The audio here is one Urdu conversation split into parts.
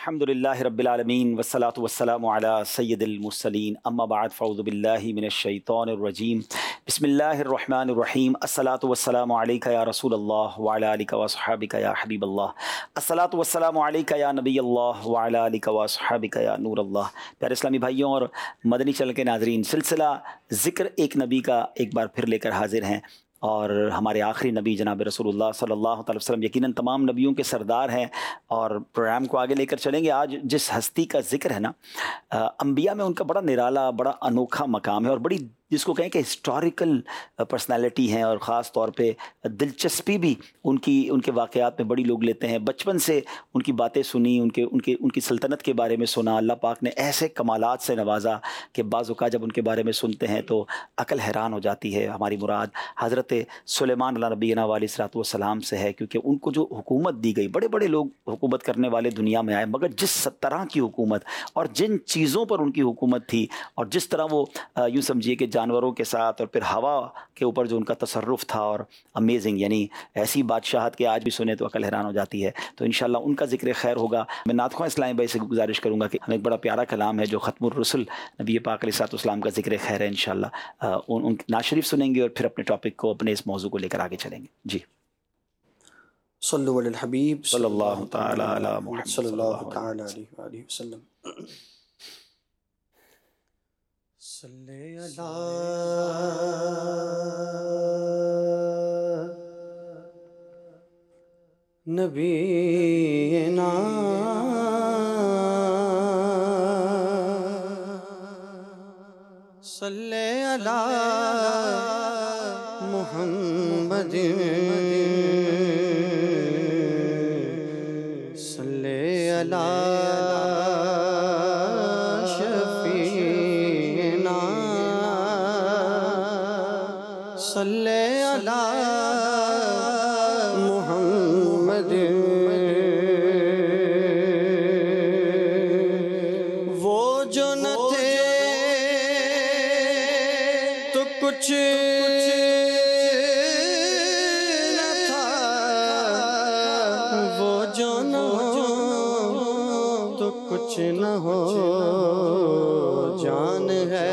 الحمدللہ رب العالمین والصلاة والسلام علی سید المرسلین اما بعد فاعوذ باللہ من الشیطان الرجیم بسم اللہ الرحمن الرحیم الصلاة والسلام علیک یا رسول اللہ وعلی آلک واصحابک یا حبیب اللہ الصلاة والسلام علیک یا نبی اللہ وعلی آلک واصحابک یا نور اللہ۔ پیارے اسلامی بھائیوں اور مدنی چینل کے ناظرین، سلسلہ ذکر ایک نبی کا ایک بار پھر لے کر حاضر ہیں، اور ہمارے آخری نبی جناب رسول اللہ صلی اللہ علیہ وسلم یقیناً تمام نبیوں کے سردار ہیں، اور پروگرام کو آگے لے کر چلیں گے۔ آج جس ہستی کا ذکر ہے نا، انبیاء میں ان کا بڑا نرالا، بڑا انوکھا مقام ہے، اور بڑی جس کو کہیں کہ ہسٹوریکل پرسنالٹی ہیں، اور خاص طور پہ دلچسپی بھی ان کے واقعات میں بڑی لوگ لیتے ہیں۔ بچپن سے ان کی باتیں سنی، ان کی سلطنت کے بارے میں سنا، اللہ پاک نے ایسے کمالات سے نوازا کہ بعض اوقات جب ان کے بارے میں سنتے ہیں تو عقل حیران ہو جاتی ہے۔ ہماری مراد حضرت سلیمان علیہ نبینا علیہ الصلوۃ والسلام سے ہے، کیونکہ ان کو جو حکومت دی گئی، بڑے بڑے لوگ حکومت کرنے والے دنیا میں آئے، مگر جس طرح کی حکومت اور جن چیزوں پر ان کی حکومت تھی، اور جس طرح وہ یوں سمجھیے کہ جانوروں کے ساتھ اور پھر ہوا کے اوپر جو ان کا تصرف تھا، اور امیزنگ، یعنی ایسی بادشاہت کہ آج بھی سنے تو عقل حیران ہو جاتی ہے۔ تو انشاءاللہ ان کا ذکر خیر ہوگا۔ میں نعت خواں اسلامی بھائی سے گزارش کروں گا کہ ہمیں ایک بڑا پیارا کلام ہے جو ختم الرسل نبی پاک علیہ الصلوۃ والسلام کا ذکر خیر ہے، انشاءاللہ ان نعت شریف سنیں گے اور پھر اپنے ٹاپک کو، اپنے اس موضوع کو لے کر آگے چلیں گے۔ جی صلو علی الحبیب صلی اللہ تعالی علی محمد صلی اللہ تعالی علیہ وآلہ وسلم۔ صلی علی نبینا صلی علی محمد صلی علی شفیعنا صلی علی محمد۔ وہ جو نہ تھے تو کچھ نہ تھا، وہ جو نہ ہو تو کچھ نہ ہو، جان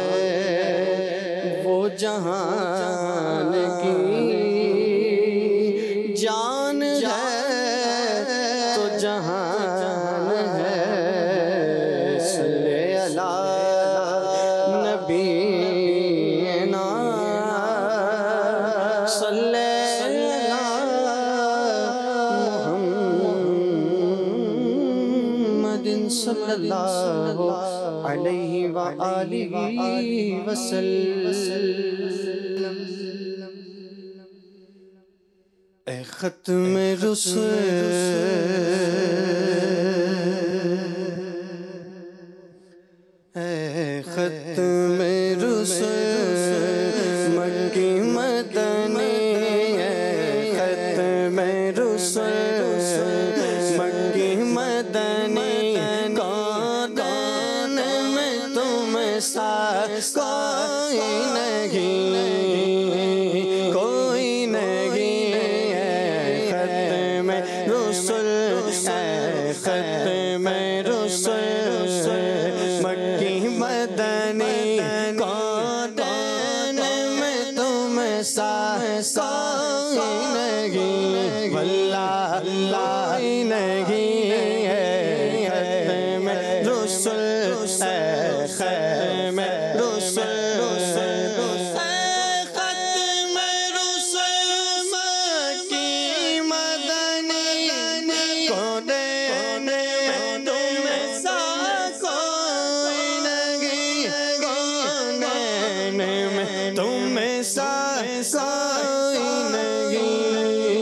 ہے وہ جہان کی، جان ہے تو جہان ہے۔ صلی علی نبینا صلی علی محمد صلی اللہ علیہ وآلہ وسلم۔ اے ختم رسل، اے ختم رسل مکی مدنی، اے ختم رسل مکی مدنی، کون میں تم سا کوئی نہیں، کوئی نہیں، اے ختم رسل، اے ختم رسل مکی مدنی، کون میں تم سا کوئی نہیں، واللہ کوئی نہیں، اے ختم رسل، اے ختم رسل، اے ختم رسل مکی مدنی، کون میں تم سا کوئی نہیں، کون میں تم سا کوئی نہیں۔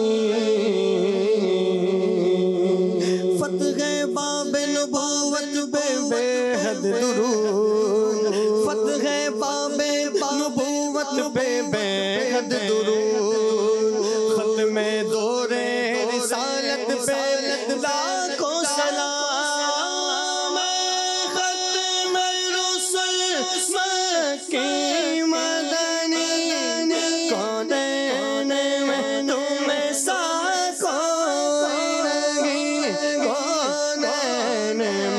فتح باب نبوت بے بے حد درود، فتح باب نبوت بے بے حد درود، ختم دور رسالت پہ لاکھوں سلام، ختم رسل مکی مدنی، کون میں تم سا کوئی نہیں، کون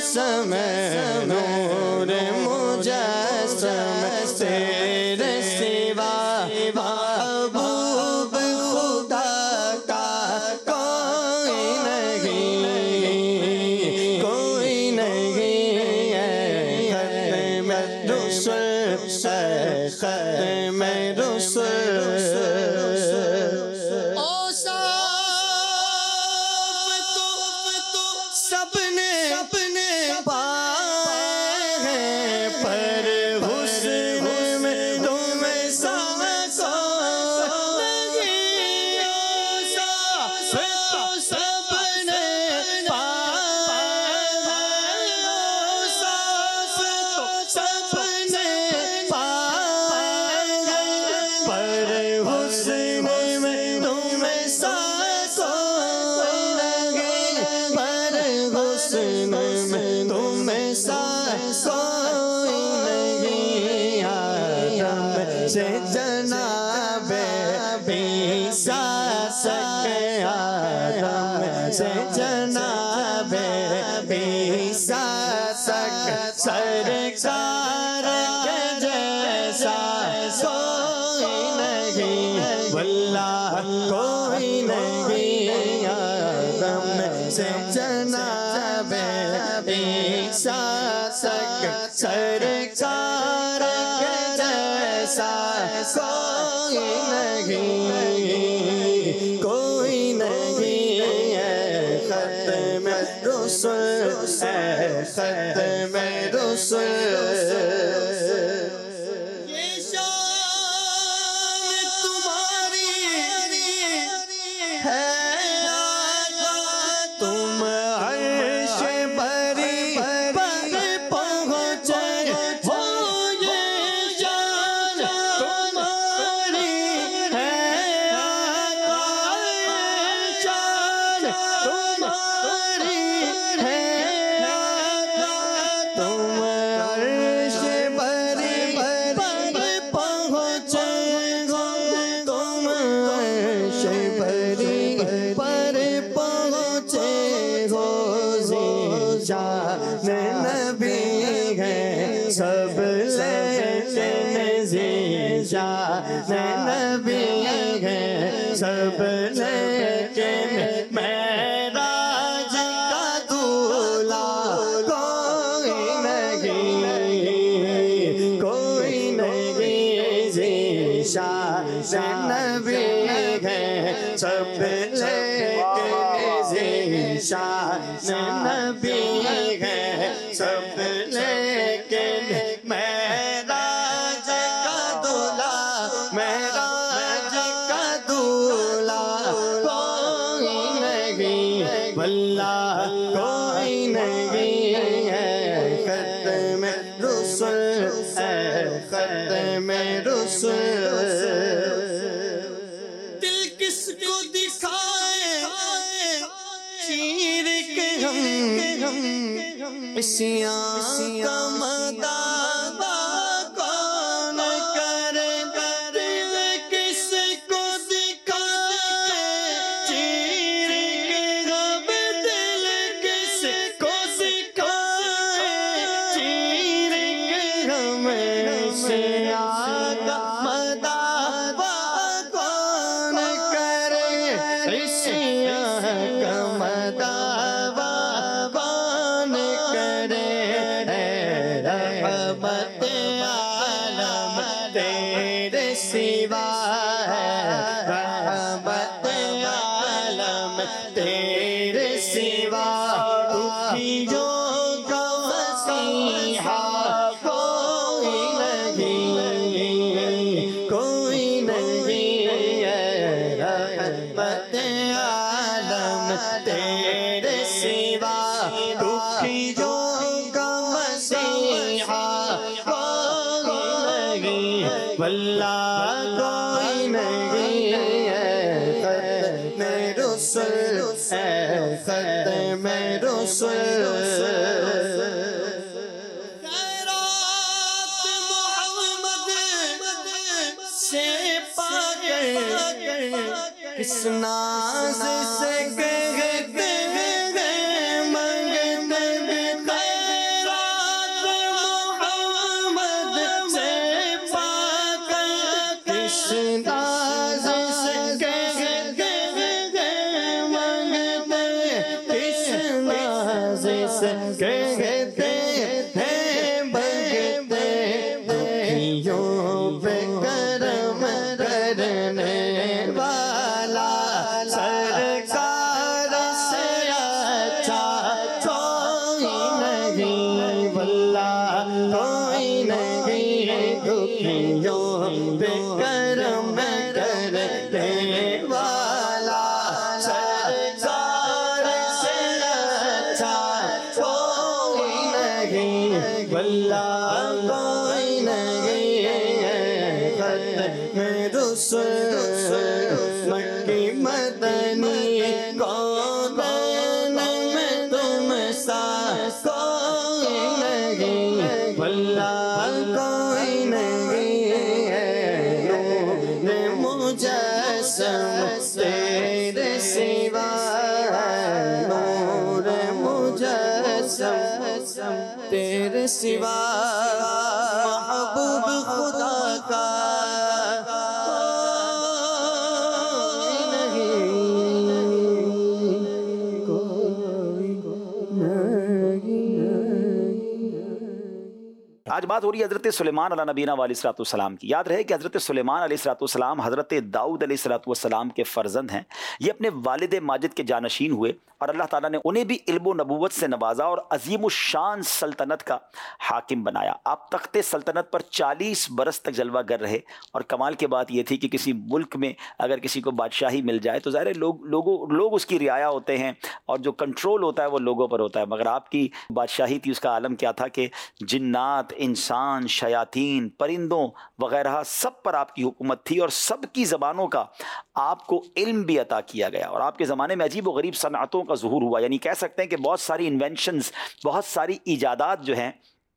مجسم نور مجسم تیرے سوا محبوب خدا کا کوئی نہیں، کوئی نہیں ہے ختم رسل، ختم رسل۔ او صاف تو سب نے پائے ہیں، پر حسن میں تم سا کوئی نہیں۔ او صاف تو سب نے پائے ہیں، او صاف تو سب نے پائے ہیں، پر حسن میں تم سا کوئی نہیں، پر حسن میں تم سا کوئی نہیں۔ آدم سے جناب عیسیٰ تک، آدم سے جناب عیسیٰ تک سرکار کے جیسا کوئی نہیں، واللہ کوئی نہیں۔ آدم سے جناب عیسیٰ تک سرکار کے جیسا کوئی نہیں، کوئی نہیں ہے ختم رسل، ختم رسل۔ یہ شان تمہاری ہے آقا، تم عرش بری پر پہنچے ہو، یہ شان تمہاری ہے آقا، یہ شان تمہاری ہے آقا، تم عرش بری پر پہنچے ہو، تم عرش بری پر پہنچے ہو۔ ذیشان نبی ہے سب لیکن، ذیشان نبی ہے سب لیکن، معراج کا دولہا کوئی نہیں، کوئی نہیں۔ ذیشان نبی ہے سب لیکن، ذیشان نبی ہے سب لیکن، معراج کا دولہا، معراج کا دولہا کوئی نہیں، واللہ کوئی نہیں ہے ختم رسل، ختم رسل۔ دل کس کو دکھائے چیر کے ہم عصیاں کا مداوا کون کرے، دل کس کو دکھائے چیر کے ہم، دل کس کو دکھائے چیر کے ہم، عصیاں کا مداوا کون کرے، عصیاں کا مداوا کون کرے۔ رحمت عالم تیرے سوا ہے، رحمت عالم تیرے سوا، دکھیوں کا مسیحا کوئی نہیں، کوئی نہیں ہے رحمت عالم تیرے سوا، دکھیوں کا مسیحا کوئی نہیں، واللہ کوئی نہیں ہے ختم رسل، ختم رسل۔ خیرات محمد سے پا کر کس ناز سے کہتے ہیں منگتے ہیں، منی کونین میں تم سا کوئی نہیں، واللہ کوئی نہیں ہے نور مجسم تیرے سوا، نور مجسم تیرے سوا، محبوب خدا کا آج بات ہو رہی ہے حضرت سلیمان علیہ نبینا علیہ الصلوۃ والسلام کی۔ یاد رہے کہ حضرت سلیمان علیہ الصلوۃ والسلام حضرت داؤد علیہ الصلوۃ والسلام کے فرزند ہیں۔ یہ اپنے والد ماجد کے جانشین ہوئے اور اللہ تعالیٰ نے انہیں بھی علم و نبوت سے نوازا اور عظیم الشان سلطنت کا حاکم بنایا۔ آپ تخت سلطنت پر 40 برس تک جلوہ گر رہے، اور کمال کی بات یہ تھی کہ کسی ملک میں اگر کسی کو بادشاہی مل جائے تو ظاہر ہے لوگ اس کی رعایا ہوتے ہیں، اور جو کنٹرول ہوتا ہے وہ لوگوں پر ہوتا ہے، مگر آپ کی بادشاہی تھی، اس کا عالم کیا تھا کہ جنات، انسان، شیاطین، پرندوں وغیرہ سب پر آپ کی حکومت تھی، اور سب کی زبانوں کا آپ کو علم بھی عطا کیا گیا، اور آپ کے زمانے میں عجیب و غریب صنعتوں کا ظہور ہوا۔ یعنی کہہ سکتے ہیں کہ بہت ساری انوینشنز، بہت ساری ایجادات جو ہیں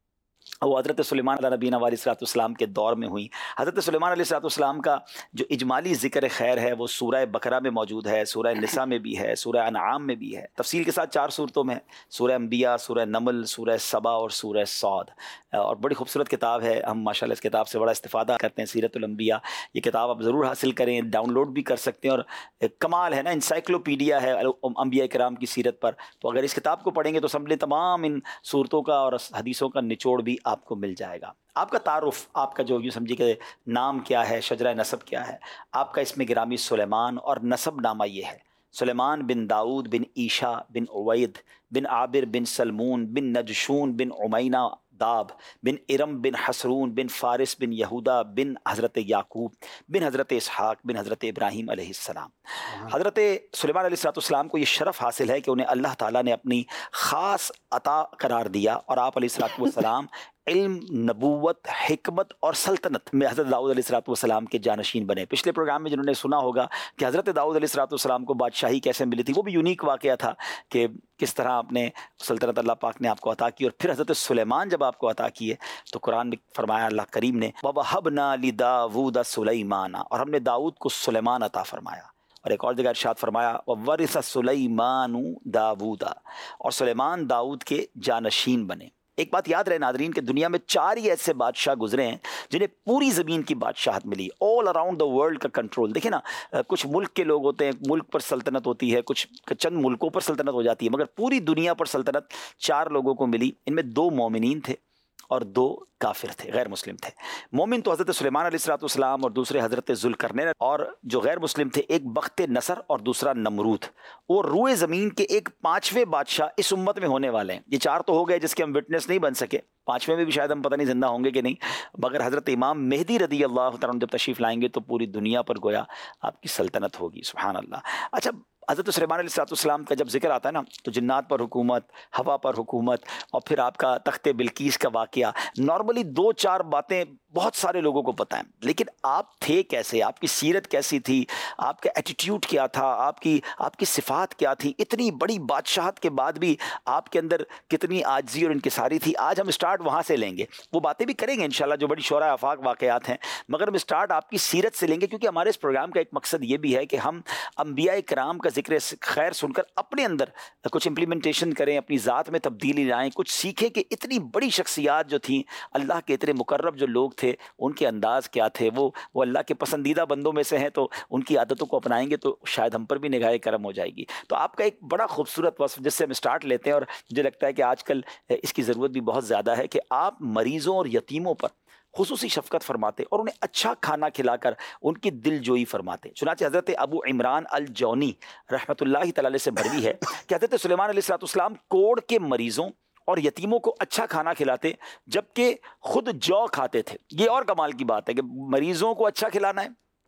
وہ حضرت سلیمان علیہ نبینا علیہ الصلوۃ والسلام کے دور میں ہوئی۔ حضرت سلیمان علیہ الصلوۃ والسلام کا جو اجمالی ذکر خیر ہے وہ سورہ بقرہ میں موجود ہے، سورہ نساء میں بھی ہے، سورہ انعام میں بھی ہے، تفصیل کے ساتھ 4 صورتوں میں ہے، سورہ انبیاء، سورہ نمل، سورہ سبا اور سورہ صاد، اور بڑی خوبصورت کتاب ہے۔ ہم ماشاءاللہ اس کتاب سے بڑا استفادہ کرتے ہیں، سیرت الانبیاء۔ یہ کتاب آپ ضرور حاصل کریں، ڈاؤن لوڈ بھی کر سکتے ہیں، اور کمال ہے نا، انسائکلوپیڈیا ہے انبیاء کرام کی سیرت پر۔ تو اگر اس کتاب کو پڑھیں گے تو سمجھ لیں تمام ان صورتوں کا اور حدیثوں کا نچوڑ بھی آپ کو مل جائے گا۔ آپ کا تعارف، آپ کا جو یوں سمجھیے کہ نام کیا ہے، شجرہ نسب کیا ہے، آپ کا اسم گرامی سلیمان، اور نسب نامہ یہ ہے: سلیمان بن داؤد بن عیشا بن عوید بن عابر بن سلمون بن نجشون بن عمینہ داب بن ارم بن حسرون بن فارس بن یہودا بن حضرت یعقوب بن حضرت اسحاق بن حضرت ابراہیم علیہ السلام۔ حضرت سلیمان علیہ الصلوۃ والسلام کو یہ شرف حاصل ہے کہ انہیں اللہ تعالیٰ نے اپنی خاص عطا قرار دیا، اور آپ علیہ الصلوۃ والسلام علم، نبوت، حکمت اور سلطنت میں حضرت داؤد علیہ الصلوۃ والسلام کے جانشین بنے۔ پچھلے پروگرام میں جنہوں نے سنا ہوگا کہ حضرت داؤد علیہ الصلوۃ والسلام کو بادشاہی کیسے ملی تھی، وہ بھی یونیک واقعہ تھا کہ کس طرح اپنے سلطنت اللہ پاک نے آپ کو عطا کی، اور پھر حضرت سلیمان جب آپ کو عطا کیے تو قرآن میں فرمایا اللہ کریم نے وَوَهَبْنَا لِدَاوُودَ سُلَيْمَانَ، اور ہم نے داؤد کو سلیمان عطا فرمایا۔ اور ایک اور جگہ ارشاد فرمایا وَوَرِثَ سُلَيْمَانُ دَاوُودَ، اور سلیمان داؤد کے جانشین بنے۔ ایک بات یاد رہے ناظرین کہ دنیا میں 4 ہی ایسے بادشاہ گزرے ہیں جنہیں پوری زمین کی بادشاہت ملی، آل اراؤنڈ دا ورلڈ کا کنٹرول۔ دیکھیں نا، کچھ ملک کے لوگ ہوتے ہیں، ملک پر سلطنت ہوتی ہے، کچھ چند ملکوں پر سلطنت ہو جاتی ہے، مگر پوری دنیا پر سلطنت 4 لوگوں کو ملی۔ ان میں 2 مومنین تھے اور 2 کافر تھے، غیر مسلم تھے۔ مومن تو حضرت سلیمان علیہ الصلوۃ والسلام اور دوسرے حضرت ذوالقرنین، اور جو غیر مسلم تھے ایک بخت نصر اور دوسرا نمرود۔ وہ روئے زمین کے ایک 5ویں بادشاہ اس امت میں ہونے والے ہیں۔ یہ 4 تو ہو گئے جس کے ہم وٹنس نہیں بن سکے، 5ویں میں بھی شاید ہم پتہ نہیں زندہ ہوں گے کہ نہیں، مگر حضرت امام مہدی رضی اللہ تعالیٰ جب تشریف لائیں گے تو پوری دنیا پر گویا آپ کی سلطنت ہوگی، سبحان اللہ۔ اچھا، حضرت سلیمان علیہ السلام کا جب ذکر آتا ہے نا تو جنات پر حکومت، ہوا پر حکومت، اور پھر آپ کا تخت بلقیس کا واقعہ، نارملی 2-4 باتیں بہت سارے لوگوں کو پتہ ہیں، لیکن آپ تھے کیسے، آپ کی سیرت کیسی تھی، آپ کا ایٹیٹیوڈ کیا تھا، آپ کی صفات کیا تھی، اتنی بڑی بادشاہت کے بعد بھی آپ کے اندر کتنی عاجزی اور انکساری تھی۔ آج ہم اسٹارٹ وہاں سے لیں گے، وہ باتیں بھی کریں گے انشاءاللہ جو بڑی شورۂ آفاق واقعات ہیں، مگر ہم اسٹارٹ آپ کی سیرت سے لیں گے، کیونکہ ہمارے اس پروگرام کا ایک مقصد یہ بھی ہے کہ ہم انبیاء کرام کا ذکر خیر سن کر اپنے اندر کچھ امپلیمنٹیشن کریں، اپنی ذات میں تبدیلی لائیں، کچھ سیکھیں کہ اتنی بڑی شخصیات جو تھیں، اللہ کے اتنے مقرب جو لوگ تھے، ان کے انداز کیا تھے، وہ اللہ کے پسندیدہ بندوں میں سے ہیں، تو ان کی عادتوں کو اپنائیں گے تو شاید ہم پر بھی نگاہ کرم ہو جائے گی۔ تو آپ کا ایک بڑا خوبصورت وصف جس سے ہم اسٹارٹ لیتے ہیں، اور مجھے لگتا ہے کہ آج کل اس کی ضرورت بھی بہت زیادہ ہے، کہ آپ مریضوں اور یتیموں پر خصوصی شفقت فرماتے اور انہیں اچھا کھانا کھلا کر ان کی دل جوئی فرماتے۔ چنانچہ حضرت ابو عمران الجونی رحمۃ اللہ تعالی علیہ سے مروی ہے کہ حضرت سلیمان علیہ السلام کوڑ کے مریضوں اور یتیموں کو اچھا کھانا کھلاتے جبکہ خود جو کھاتے تھے۔ یہ اور کمال کی بات ہے کہ مریضوں کو اچھا کھلانا ہے،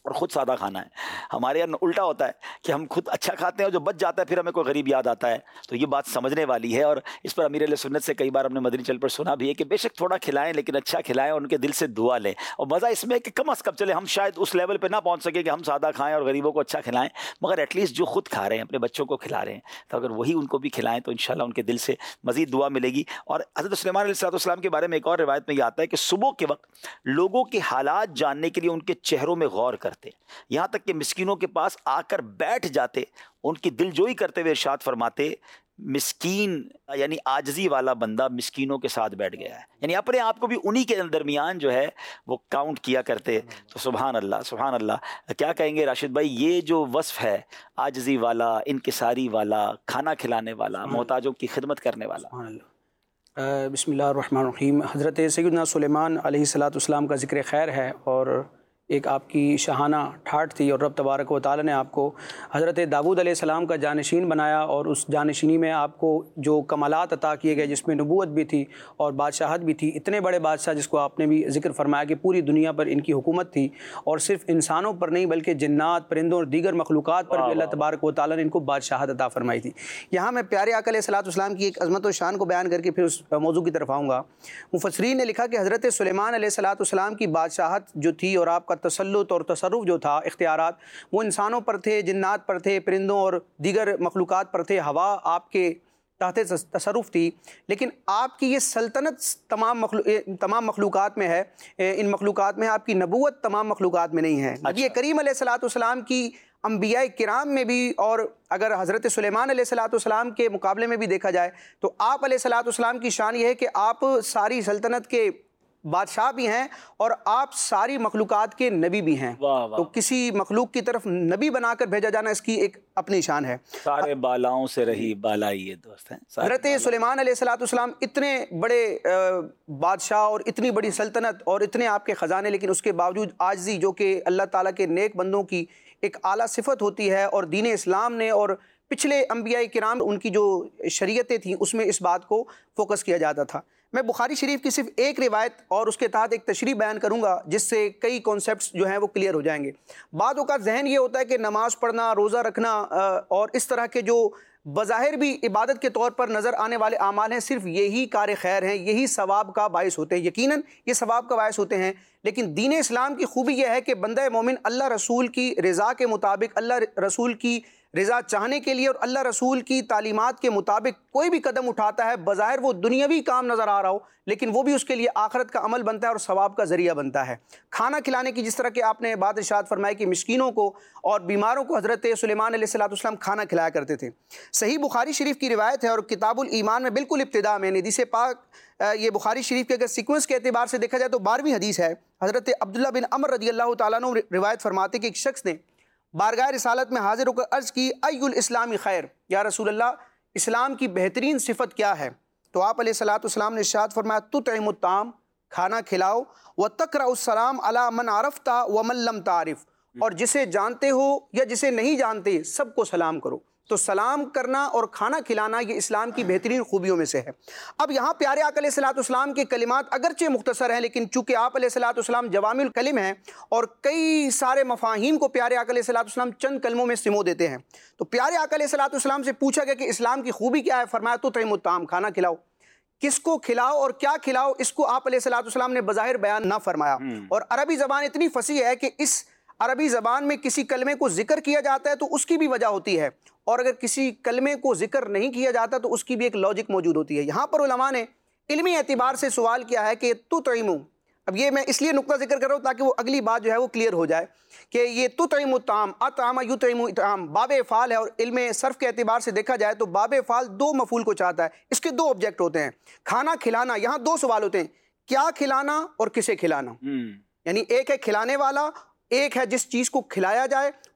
اور خود سادہ کھانا ہے. ہمارے یہاں الٹا ہوتا ہے کہ ہم خود اچھا کھاتے ہیں اور جو بچ جاتا ہے پھر ہمیں کوئی غریب یاد آتا ہے. تو یہ بات سمجھنے والی ہے اور اس پر امیر اہل سنت سے کئی بار ہم نے مدنی چل پر سنا بھی ہے کہ بے شک تھوڑا کھلائیں لیکن اچھا کھلائیں اور ان کے دل سے دعا لیں. اور مزہ اس میں ہے کہ کم از کم چلے ہم شاید اس لیول پہ نہ پہنچ سکے کہ ہم سادہ کھائیں اور غریبوں کو اچھا کھلائیں, مگر ایٹ لیسٹ جو خود کھا رہے ہیں اپنے بچوں کو کھلا رہے ہیں تو اگر وہی ان کو بھی کھلائیں تو انشاءاللہ ان کے دل سے مزید دعا ملے گی. اور حضرت سلیمان علیہ السلام کے بارے میں ایک اور روایت میں یہ آتا ہے کہ صبح کے وقت لوگوں کے حالات جاننے کے لیے ان کے چہروں میں غور کرتے, یہاں تک کہ مسکینوں کے پاس آ کر بیٹھ جاتے, ان کی دل جوئی کرتے ہوئے ارشاد فرماتے مسکین یعنی عاجزی والا بندہ مسکینوں کے ساتھ بیٹھ گیا ہے, یعنی اپنے آپ کو بھی انہی کے درمیان جو ہے وہ کاؤنٹ کیا کرتے. تو سبحان اللہ سبحان اللہ. کیا کہیں گے راشد بھائی, یہ جو وصف ہے عاجزی والا, انکساری والا, کھانا کھلانے والا, محتاجوں کی خدمت کرنے والا. سبحان اللہ. بسم اللہ الرحمن الرحیم. حضرت سیدنا سلیمان علیہ السلام کا ذکر خیر ہے اور ایک آپ کی شاہانہ ٹھاٹھ تھی اور رب تبارک و تعالی نے آپ کو حضرت داؤد علیہ السلام کا جانشین بنایا اور اس جانشینی میں آپ کو جو کمالات عطا کیے گئے جس میں نبوت بھی تھی اور بادشاہت بھی تھی. اتنے بڑے بادشاہ جس کو آپ نے بھی ذکر فرمایا کہ پوری دنیا پر ان کی حکومت تھی اور صرف انسانوں پر نہیں بلکہ جنات, پرندوں اور دیگر مخلوقات پر بھی اللہ تبارک و تعالی نے ان کو بادشاہت عطا فرمائی تھی. یہاں میں پیارے آقا علیہ السلام کی ایک عظمت و شان کو بیان کر کے پھر اس موضوع کی طرف آؤں گا. مفسرین نے لکھا کہ حضرت سلیمان علیہ السلام کی بادشاہت جو تھی اور آپ کا تسلط اور تصرف جو تھا, اختیارات, وہ انسانوں پر تھے, جنات پر تھے, پرندوں اور دیگر مخلوقات پر تھے, ہوا آپ کے تحت تصرف تھی. لیکن آپ کی یہ سلطنت تمام مخلوقات میں ہے, ان مخلوقات میں آپ کی نبوت تمام مخلوقات میں نہیں ہے. نبی کریم علیہ السلام کی انبیاء کرام میں بھی, اور اگر حضرت سلیمان علیہ السلام کے مقابلے میں بھی دیکھا جائے تو آپ علیہ السلام کی شان یہ ہے کہ آپ ساری سلطنت کے بادشاہ بھی ہیں اور آپ ساری مخلوقات کے نبی بھی ہیں. تو کسی مخلوق کی طرف نبی بنا کر بھیجا جانا اس کی ایک اپنی شان ہے. سارے بالاؤں سے رہی بالائی یہ دوست ہیں. حضرت سلیمان علیہ السلام اتنے بڑے بادشاہ اور اتنی بڑی سلطنت اور اتنے آپ کے خزانے, لیکن اس کے باوجود عاجزی جو کہ اللہ تعالیٰ کے نیک بندوں کی ایک اعلیٰ صفت ہوتی ہے, اور دین اسلام نے اور پچھلے انبیاء کرام ان کی جو شریعتیں تھیں اس میں اس بات کو فوکس کیا جاتا تھا. میں بخاری شریف کی صرف ایک روایت اور اس کے تحت ایک تشریح بیان کروں گا جس سے کئی کانسیپٹس جو ہیں وہ کلیئر ہو جائیں گے. بعض اوقات ذہن یہ ہوتا ہے کہ نماز پڑھنا, روزہ رکھنا اور اس طرح کے جو بظاہر بھی عبادت کے طور پر نظر آنے والے اعمال ہیں, صرف یہی کار خیر ہیں, یہی ثواب کا باعث ہوتے ہیں. یقیناً یہ ثواب کا باعث ہوتے ہیں, لیکن دین اسلام کی خوبی یہ ہے کہ بندہ مومن اللہ رسول کی رضا کے مطابق, اللہ رسول کی رضا چاہنے کے لیے اور اللہ رسول کی تعلیمات کے مطابق کوئی بھی قدم اٹھاتا ہے, بظاہر وہ دنیاوی کام نظر آ رہا ہو لیکن وہ بھی اس کے لیے آخرت کا عمل بنتا ہے اور ثواب کا ذریعہ بنتا ہے. کھانا کھلانے کی جس طرح کہ آپ نے بات ارشاد فرمائی کہ مسکینوں کو اور بیماروں کو حضرت سلیمان علیہ السلام کھانا کھلایا کرتے تھے. صحیح بخاری شریف کی روایت ہے اور کتاب الایمان میں بالکل ابتدا میں حدیث پاک یہ بخاری شریف کے اگر سیکوینس کے اعتبار سے دیکھا جائے تو 12ویں حدیث ہے. حضرت عبداللہ بن عمر رضی اللہ تعالیٰ عنہ روایت فرماتے کہ ایک شخص نے بارگاہ رسالت میں حاضر ہو کر عرض کی ای الاسلام خیر, یا رسول اللہ اسلام کی بہترین صفت کیا ہے؟ تو آپ علیہ السلام نے ارشاد فرمایا تطعم الطعام, کھانا کھلاؤ, وتقرأ السلام علی من عرفت ومن لم تعرف, اور جسے جانتے ہو یا جسے نہیں جانتے سب کو سلام کرو. تو سلام کرنا اور کھانا کھلانا یہ اسلام کی بہترین خوبیوں میں سے ہے. اب یہاں پیارے آقا علیہ السلام کے کلمات اگرچہ مختصر ہیں, لیکن چونکہ آپ علیہ السلام جوامع الکلم ہیں اور کئی سارے مفاہیم کو پیارے آقا علیہ السلام چند کلموں میں سمو دیتے ہیں, تو پیارے آقا علیہ السلام سے پوچھا گیا کہ اسلام کی خوبی کیا ہے؟ فرمایا تطعم الطعام, کھانا کھلاؤ. کس کو کھلاؤ اور کیا کھلاؤ اس کو آپ علیہ السلام نے بظاہر بیان نہ فرمایا. اور عربی زبان اتنی فصیح ہے کہ اس عربی زبان میں کسی کلمے کو ذکر کیا جاتا ہے تو اس کی بھی وجہ ہوتی ہے, اور اگر کسی کلمے کو ذکر نہیں کیا جاتا تو اس کی بھی ایک لاجک موجود ہوتی ہے. یہاں پر علماء نے علمی اعتبار سے سوال کیا ہے کہ تطعم, اب یہ میں اس لیے نقطہ ذکر کر رہا ہوں تاکہ وہ اگلی بات جو ہے وہ کلیئر ہو جائے کہ یہ تطعم الطعام, اطعم یطعم اطعام باب افعال ہے, اور علم صرف کے اعتبار سے دیکھا جائے تو باب افعال دو مفعول کو چاہتا ہے. اس کے دو آبجیکٹ ہوتے ہیں, کھانا کھلانا. یہاں دو سوال ہوتے ہیں, کیا کھلانا اور کسے کھلانا. یعنی ایک ہے کھلانے والا, ایک ہے جس چیز کو کھلایا جائے,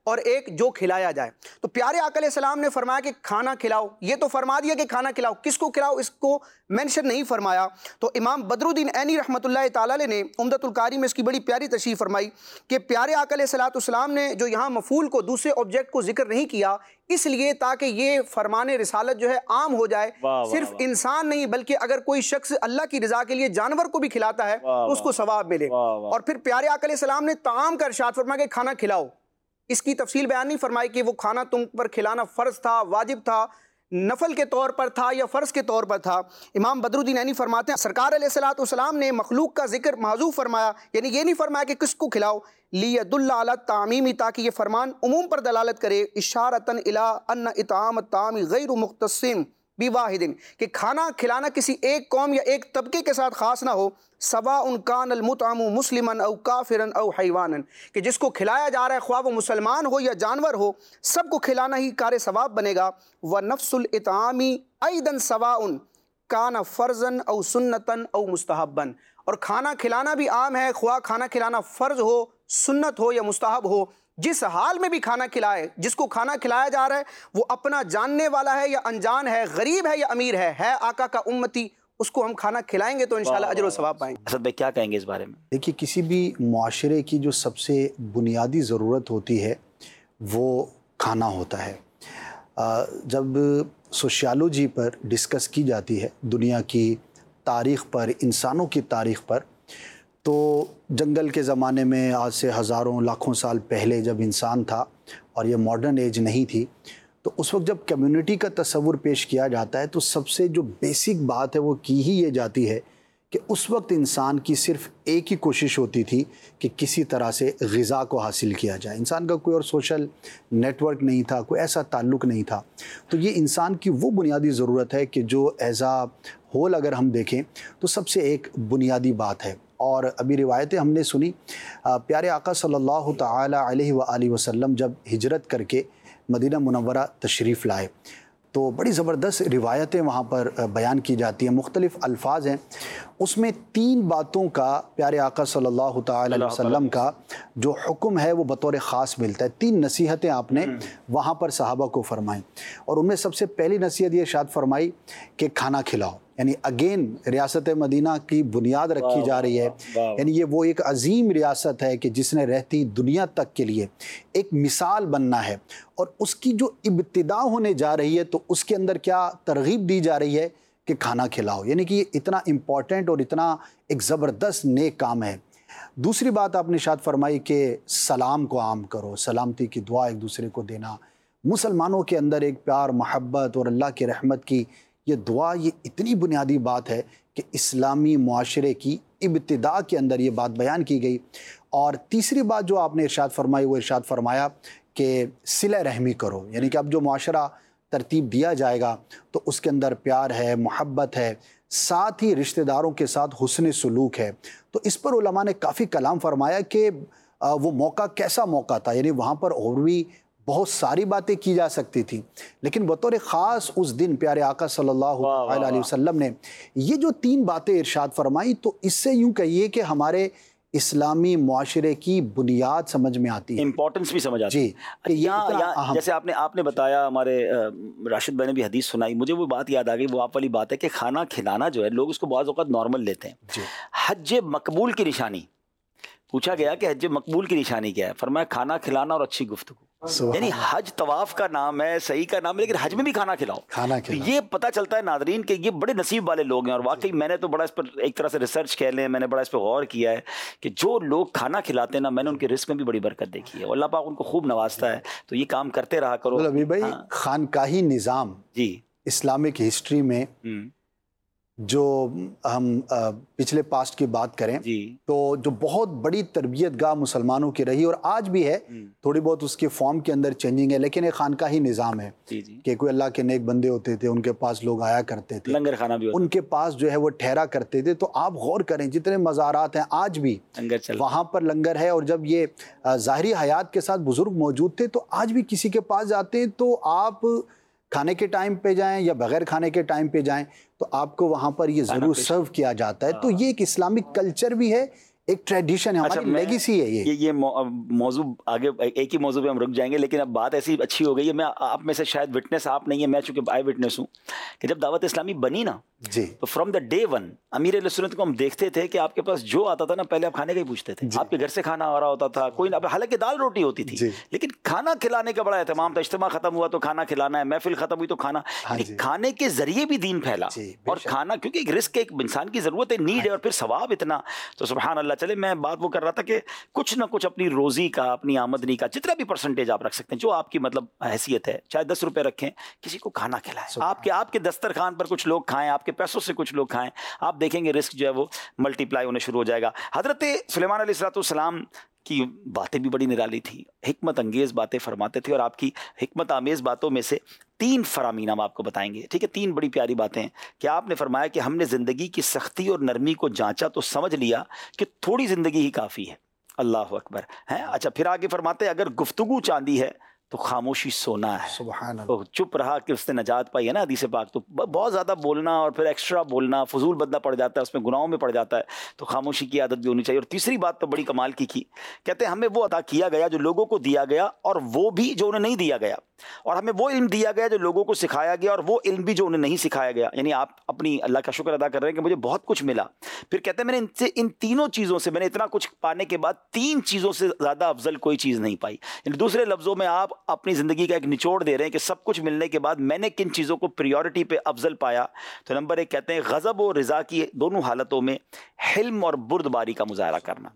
اور ایک جو کھلایا جائے. تو پیارے آقا علیہ السلام نے فرمایا کہ کھانا کھلاؤ. یہ تو فرما دیا کہ کھانا کھلاؤ, کس کو کھلاؤ اس کو مینشن نہیں فرمایا. تو امام بدر الدین عینی رحمۃ اللہ تعالیٰ علیہ نے عمدۃ القاری میں اس کی بڑی پیاری تشریح فرمائی کہ پیارے آقا علیہ السلام نے جو یہاں مفعول کو دوسرے آبجیکٹ کو ذکر نہیں کیا, اس لیے تاکہ یہ فرمان رسالت جو ہے عام ہو جائے. صرف انسان نہیں بلکہ اگر کوئی شخص اللہ کی رضا کے لیے جانور کو بھی کھلاتا ہے تو اس کو ثواب ملے. اور پھر پیارے آقا علیہ السلام نے طعام کا ارشاد فرمایا کہ کھانا کھلاؤ. اس کی تفصیل بیان نہیں فرمائی کہ وہ کھانا تم پر کھلانا فرض تھا, واجب تھا, نفل کے طور پر تھا یا فرض کے طور پر تھا. امام بدر الدین عینی فرماتے ہیں سرکار علیہ السلام نے مخلوق کا ذکر محذوف فرمایا, یعنی یہ نہیں فرمایا کہ کس کو کھلاؤ, لیدل علی التعمیم, تاکہ یہ فرمان عموم پر دلالت کرے, اشارۃ الی ان اطعام الطعام غیر مختص بواحد, کہ کھانا کھلانا کسی ایک قوم یا ایک طبقے کے ساتھ خاص نہ ہو. سواء کان المطعم مسلما او کافرا او حیوانا, کہ جس کو کھلایا جا رہا ہے خواہ وہ مسلمان ہو یا جانور ہو, سب کو کھلانا ہی کار ثواب بنے گا. ونفس الاطعام ایضا سواء کان فرضا او سنتا او مستحبا, اور کھانا کھلانا بھی عام ہے, خواہ کھانا کھلانا فرض ہو, سنت ہو یا مستحب ہو. جس حال میں بھی کھانا کھلائے, جس کو کھانا کھلایا جا رہا ہے وہ اپنا جاننے والا ہے یا انجان ہے, غریب ہے یا امیر ہے آقا کا امتی, اس کو ہم کھانا کھلائیں گے تو انشاءاللہ اجر و ثواب پائیں گے. اسد بھائی کیا کہیں گے اس بارے میں؟ دیکھیے, کسی بھی معاشرے کی جو سب سے بنیادی ضرورت ہوتی ہے وہ کھانا ہوتا ہے. جب سوشیالوجی پر ڈسکس کی جاتی ہے, دنیا کی تاریخ پر, انسانوں کی تاریخ پر, تو جنگل کے زمانے میں آج سے ہزاروں لاکھوں سال پہلے جب انسان تھا اور یہ ماڈرن ایج نہیں تھی, تو اس وقت جب کمیونٹی کا تصور پیش کیا جاتا ہے تو سب سے جو بیسک بات ہے وہ کی ہی یہ جاتی ہے کہ اس وقت انسان کی صرف ایک ہی کوشش ہوتی تھی کہ کسی طرح سے غذا کو حاصل کیا جائے. انسان کا کوئی اور سوشل نیٹ ورک نہیں تھا, کوئی ایسا تعلق نہیں تھا. تو یہ انسان کی وہ بنیادی ضرورت ہے کہ جو ایز اے ہول اگر ہم دیکھیں تو سب سے ایک بنیادی بات ہے. اور ابھی روایتیں ہم نے سنی, پیارے آقا صلی اللہ تعالی علیہ وآلہ وسلم جب ہجرت کر کے مدینہ منورہ تشریف لائے تو بڑی زبردست روایتیں وہاں پر بیان کی جاتی ہیں, مختلف الفاظ ہیں. اس میں 3 باتوں کا پیارے آقا صلی اللہ تعالی علیہ وسلم کا جو حکم ہے وہ بطور خاص ملتا ہے. 3 نصیحتیں آپ نے وہاں پر صحابہ کو فرمائیں, اور ان میں سب سے پہلی نصیحت یہ ارشاد فرمائی کہ کھانا کھلاؤ. یعنی اگین ریاست مدینہ کی بنیاد رکھی جا رہی ہے. یعنی یہ وہ ایک عظیم ریاست ہے کہ جس نے رہتی دنیا تک کے لیے ایک مثال بننا ہے, اور اس کی جو ابتدا ہونے جا رہی ہے تو اس کے اندر کیا ترغیب دی جا رہی ہے کہ کھانا کھلاؤ. یعنی کہ یہ اتنا امپورٹنٹ اور اتنا ایک زبردست نیک کام ہے. دوسری بات آپ نے ارشاد فرمائی کہ سلام کو عام کرو, سلامتی کی دعا ایک دوسرے کو دینا. مسلمانوں کے اندر ایک پیار, محبت اور اللہ کی رحمت کی یہ دعا, یہ اتنی بنیادی بات ہے کہ اسلامی معاشرے کی ابتدا کے اندر یہ بات بیان کی گئی. اور تیسری بات جو آپ نے ارشاد فرمائی وہ ارشاد فرمایا کہ صلہ رحمی کرو. یعنی کہ اب جو معاشرہ ترتیب دیا جائے گا تو اس کے اندر پیار ہے, محبت ہے, ساتھ ہی رشتہ داروں کے ساتھ حسن سلوک ہے. تو اس پر علماء نے کافی کلام فرمایا کہ وہ موقع کیسا موقع تھا. یعنی وہاں پر اور بھی بہت ساری باتیں کی جا سکتی تھیں, لیکن بطور خاص اس دن پیارے آقا صلی اللہ علیہ وسلم نے یہ جو 3 باتیں ارشاد فرمائی, تو اس سے یوں کہیے کہ ہمارے اسلامی معاشرے کی بنیاد سمجھ میں آتی ہے, امپورٹنس بھی سمجھ آتی ہے. جیسے آپ نے بتایا, ہمارے راشد بھائی نے بھی حدیث سنائی, مجھے وہ بات یاد آ گئی, وہ آپ والی بات ہے کہ کھانا کھلانا جو ہے لوگ اس کو بعض اوقات نارمل لیتے ہیں. حج مقبول کی نشانی پوچھا گیا کہ حج مقبول کی نشانی کیا ہے, فرمایا کھانا کھلانا اور اچھی گفتگو. یعنی حج طواف کا نام ہے, صحیح کا نام ہے, لیکن حج میں بھی کھانا کھلاؤ. یہ پتہ چلتا ہے ناظرین کہ یہ بڑے نصیب والے لوگ ہیں. اور واقعی میں نے تو بڑا اس پر ایک طرح سے ریسرچ کہہ لیں, میں نے بڑا اس پہ غور کیا ہے کہ جو لوگ کھانا کھلاتے ہیں نا, میں نے ان کے رزق میں بھی بڑی برکت دیکھی ہے, اور اللہ پاک ان کو خوب نوازتا ہے. تو یہ کام کرتے رہا کرو. ابھی بھائی خانقاہی نظام جی اسلامک ہسٹری میں جو ہم پچھلے پاسٹ کی بات کریں تو جو بہت بڑی تربیت گاہ مسلمانوں کی رہی اور آج بھی ہے, تھوڑی بہت اس کے فارم کے اندر چینجنگ ہے, لیکن ایک خانقاہی نظام ہے کہ کوئی اللہ کے نیک بندے ہوتے تھے, ان کے پاس لوگ آیا کرتے تھے, لنگر خانہ بھی ان کے پاس جو ہے وہ ٹھہرا کرتے تھے. تو آپ غور کریں جتنے مزارات ہیں آج بھی وہاں پر لنگر ہے, اور جب یہ ظاہری حیات کے ساتھ بزرگ موجود تھے تو آج بھی کسی کے پاس جاتے ہیں تو آپ کھانے کے ٹائم پہ جائیں یا بغیر کھانے کے ٹائم پہ جائیں تو آپ کو وہاں پر یہ ضرور سرو کیا جاتا ہے. تو یہ ایک اسلامک کلچر بھی ہے, ایک ٹریڈیشن ہے, ہماری لیگیسی ہے یہ موضوع آگے ایک ہی موضوع پہ ہم رک جائیں گے, لیکن اب بات ایسی اچھی ہو گئی ہے, میں آپ میں سے شاید وٹنس آپ نہیں ہے, میں چونکہ آئی وٹنس ہوں کہ جب دعوت اسلامی بنی نا جی تو فرام دا ڈے ون امیر اہل سنت کو ہم دیکھتے تھے کہ آپ کے پاس جو آتا تھا نا پہلے آپ کھانے کا ہی پوچھتے تھے, آپ کے گھر سے کھانا آ رہا ہوتا تھا کوئی, حالانکہ دال روٹی ہوتی تھی لیکن کھانا کھلانے کا بڑا اہتمام تھا. اجتماع ختم ہوا تو کھانا کھلانا ہے, محفل ختم ہوئی تو کھانا, کھانے کے ذریعے بھی دین پھیلا. اور کھانا کیونکہ ایک رزق ایک انسان کی ضرورت ہے, نیڈ ہے, اور پھر ثواب اتنا, تو سبحان اللہ. چلے میں بات وہ کر رہا تھا کہ کچھ نہ کچھ اپنی روزی کا, اپنی آمدنی کا جتنا بھی پرسنٹیج آپ رکھ سکتے ہیں, جو آپ کی مطلب حیثیت ہے, چاہے 10 روپے رکھیں, کسی کو کھانا کھلائیں. آپ کے دسترخوان پر کچھ لوگ کھائیں, آپ کے پیسوں سے کچھ لوگ کھائیں, آپ دیکھیں گے رزق جو ہے وہ ملٹی پلائی ہونے شروع ہو جائے گا. حضرت سلیمان علیہ السلام کی باتیں بھی بڑی نرالی تھی, حکمت انگیز باتیں فرماتے تھے, اور آپ کی حکمت آمیز باتوں میں سے 3 فرامین ہم آپ کو بتائیں گے. ٹھیک ہے, 3 بڑی پیاری باتیں ہیں کہ آپ نے فرمایا کہ ہم نے زندگی کی سختی اور نرمی کو جانچا تو سمجھ لیا کہ تھوڑی زندگی ہی کافی ہے. اللہ اکبر ہیں. اچھا پھر آگے فرماتے ہیں اگر گفتگو چاندی ہے تو خاموشی سونا ہے. سبحان اللہ. چپ رہا کہ اس نے نجات پائی ہے نا حدیث پاک. تو بہت زیادہ بولنا اور پھر ایکسٹرا بولنا فضول بدلہ پڑ جاتا ہے, اس میں گناہوں میں پڑ جاتا ہے, تو خاموشی کی عادت بھی ہونی چاہیے. اور تیسری بات تو بڑی کمال کی کہتے ہیں ہمیں وہ عطا کیا گیا جو لوگوں کو دیا گیا, اور وہ بھی جو انہیں نہیں دیا گیا, اور ہمیں وہ علم دیا گیا جو لوگوں کو سکھایا گیا, اور وہ علم بھی جو انہیں نہیں سکھایا گیا. یعنی آپ اپنی اللہ کا شکر ادا کر رہے ہیں کہ مجھے بہت کچھ ملا. پھر کہتے ہیں میں نے ان تینوں چیزوں سے, میں نے اتنا کچھ پانے کے بعد 3 چیزوں سے زیادہ افضل کوئی چیز نہیں پائی. یعنی دوسرے لفظوں میں آپ اپنی زندگی کا ایک نچوڑ دے رہے ہیں کہ سب کچھ ملنے کے بعد میں نے کن چیزوں کو پریورٹی پہ افضل پایا. تو نمبر 1 کہتے ہیں غضب و رضا کی دونوں حالتوں میں حلم اور بردباری کا مظاہرہ کرنا.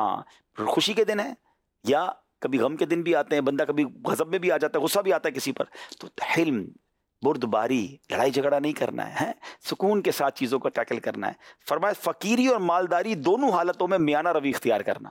ہاں خوشی کے دن ہے یا کبھی غم کے دن بھی آتے ہیں, بندہ کبھی غضب میں بھی آ جاتا ہے, غصہ بھی آتا ہے کسی پر, تو حلم بردباری, لڑائی جھگڑا نہیں کرنا ہے, سکون کے ساتھ چیزوں کو ٹیکل کرنا ہے. فرمایا فقیری اور مالداری دونوں حالتوں میں میانہ روی اختیار کرنا.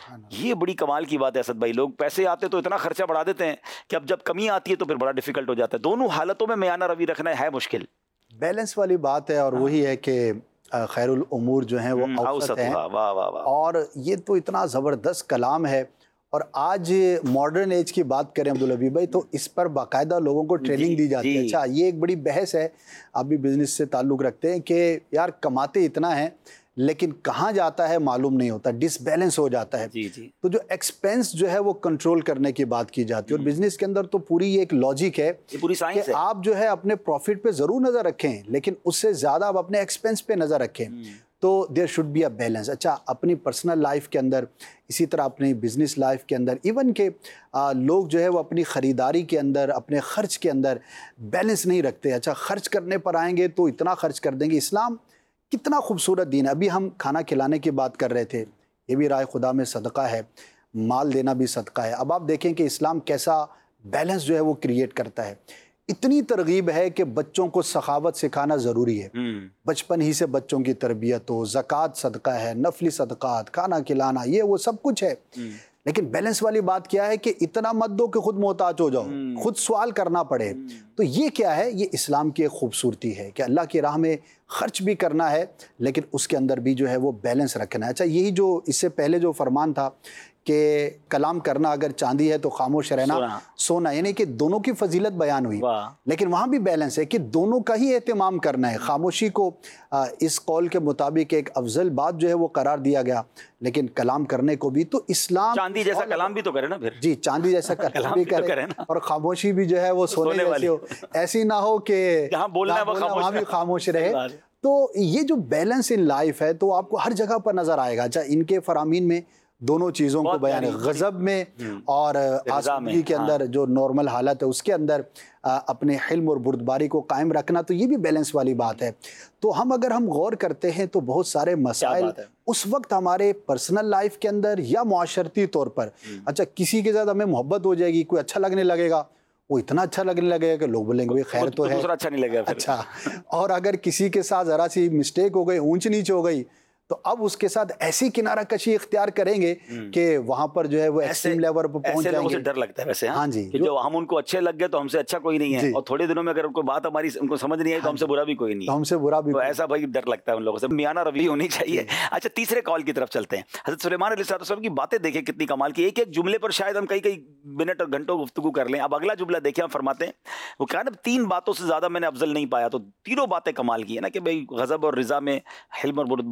یہ بڑی کمال کی بات ہے اسد بھائی. لوگ پیسے آتے تو اتنا خرچہ بڑھا دیتے ہیں کہ اب جب کمی آتی ہے تو پھر بڑا ڈیفیکلٹ ہو جاتا ہے. دونوں حالتوں میں میانہ روی رکھنا ہے مشکل. بیلنس والی بات ہے, اور وہی ہے کہ خیر الامور جو ہیں وہ اوسط ہیں. اور یہ تو اتنا زبردست کلام ہے. اور آج ماڈرن ایج کی بات کریں عبدالحبیب بھائی تو اس پر باقاعدہ لوگوں کو ٹریننگ دی جاتی ہے. اچھا یہ ایک بڑی بحث ہے, آپ بھی بزنس سے تعلق رکھتے ہیں, کہ یار کماتے اتنا ہیں لیکن کہاں جاتا ہے معلوم نہیں ہوتا, ڈس بیلنس ہو جاتا ہے. تو جو ایکسپینس جو ہے وہ کنٹرول کرنے کی بات کی جاتی ہے. اور بزنس کے اندر تو پوری یہ ایک لاجک ہے کہ آپ جو ہے اپنے پروفٹ پہ ضرور نظر رکھیں, لیکن اس سے زیادہ آپ اپنے ایکسپینس پہ نظر رکھیں. تو there should be a balance. اچھا اپنی پرسنل لائف کے اندر, اسی طرح اپنی بزنس لائف کے اندر, ایون کہ لوگ جو ہے وہ اپنی خریداری کے اندر, اپنے خرچ کے اندر بیلنس نہیں رکھتے. اچھا خرچ کرنے پر آئیں گے تو اتنا خرچ کر دیں گے. اسلام کتنا خوبصورت دین ہے. ابھی ہم کھانا کھلانے کی بات کر رہے تھے, یہ بھی رائے خدا میں صدقہ ہے, مال دینا بھی صدقہ ہے. اب آپ دیکھیں کہ اسلام کیسا بیلنس جو ہے وہ کریٹ کرتا ہے. اتنی ترغیب ہے کہ بچوں کو سخاوت سکھانا ضروری ہے, بچپن ہی سے بچوں کی تربیت ہو, زکوٰۃ صدقہ ہے, نفلی صدقات, کھانا کھلانا, یہ وہ سب کچھ ہے. لیکن بیلنس والی بات کیا ہے کہ اتنا مت دو کہ خود محتاج ہو جاؤ, خود سوال کرنا پڑے. تو یہ کیا ہے, یہ اسلام کی ایک خوبصورتی ہے کہ اللہ کی راہ میں خرچ بھی کرنا ہے لیکن اس کے اندر بھی جو ہے وہ بیلنس رکھنا ہے. اچھا یہی جو اس سے پہلے جو فرمان تھا کہ کلام کرنا اگر چاندی ہے تو خاموش رہنا سونا, یعنی کہ دونوں کی فضیلت بیان ہوئی, لیکن وہاں بھی بیلنس ہے کہ دونوں کا ہی اہتمام کرنا ہے. خاموشی کو اس قول کے مطابق ایک افضل بات جو ہے وہ قرار دیا گیا, لیکن کلام کرنے کو بھی. تو اسلام چاندی جیسا کلام بھی تو کرے نا پھر. جی چاندی جیسا کلام بھی کرے, اور خاموشی بھی جو ہے وہ سونے جیسی ہو. ایسی نہ ہو کہ جہاں بولنا وہاں بھی خاموش رہے. تو یہ جو بیلنس ان لائف ہے تو آپ کو ہر جگہ پر نظر آئے گا. اچھا ان کے فرامین میں دونوں چیزوں کو بیان ہے, غضب میں اور آسودگی کے اندر جو نارمل حالت ہے اس کے اندر اپنے حلم اور بردباری کو قائم رکھنا. تو یہ بھی بیلنس والی بات ہے. تو اگر ہم غور کرتے ہیں تو بہت سارے مسائل اس وقت ہمارے پرسنل لائف کے اندر یا معاشرتی طور پر, اچھا کسی کے ساتھ ہمیں محبت ہو جائے گی, کوئی اچھا لگنے لگے گا, وہ اتنا اچھا لگنے لگے گا کہ لوگ بولیں گے خیر تو ہے, دوسرا اچھا نہیں لگے گا. اچھا اور اگر کسی کے ساتھ ذرا سی مسٹیک ہو گئی, اونچ نیچ ہو گئی, تو اب اس کے ساتھ ایسی کنارہ کشی اختیار کریں گے کہ وہاں پر جو ہے وہ ایکسٹریم لیول پر پہنچ جائیں گے. ڈر لگتا ہے ویسے. ہاں جی, کہ جو ہم ان کو اچھے لگ گئے تو ہم سے اچھا کوئی نہیں ہے, اور تھوڑے دنوں میں اگر کوئی بات ہماری ان کو سمجھ نہیں آئی تو ہم سے برا بھی کوئی نہیں ہے. ہم سے برا بھی, تو ایسا بھائی ڈر لگتا ہے ان لوگوں سے. میانہ روی ہونی چاہیے. اچھا تیسرے کال کی طرف چلتے ہیں. حضرت سلیمان علیہ السلام کی باتیں دیکھیں کتنی کمال کی. ایک ایک جملے پر شاید ہم کئی منٹ اور گھنٹوں گفتگو کر لیں. اب اگلا جملہ دیکھیں, ہم فرماتے ہیں وہ کہا نا 3 باتوں سے زیادہ میں نے افضل نہیں پایا. تو تینوں باتیں کمال کی ہے نا کہ بھائی غضب اور رضا میں حلم اور بردباری کا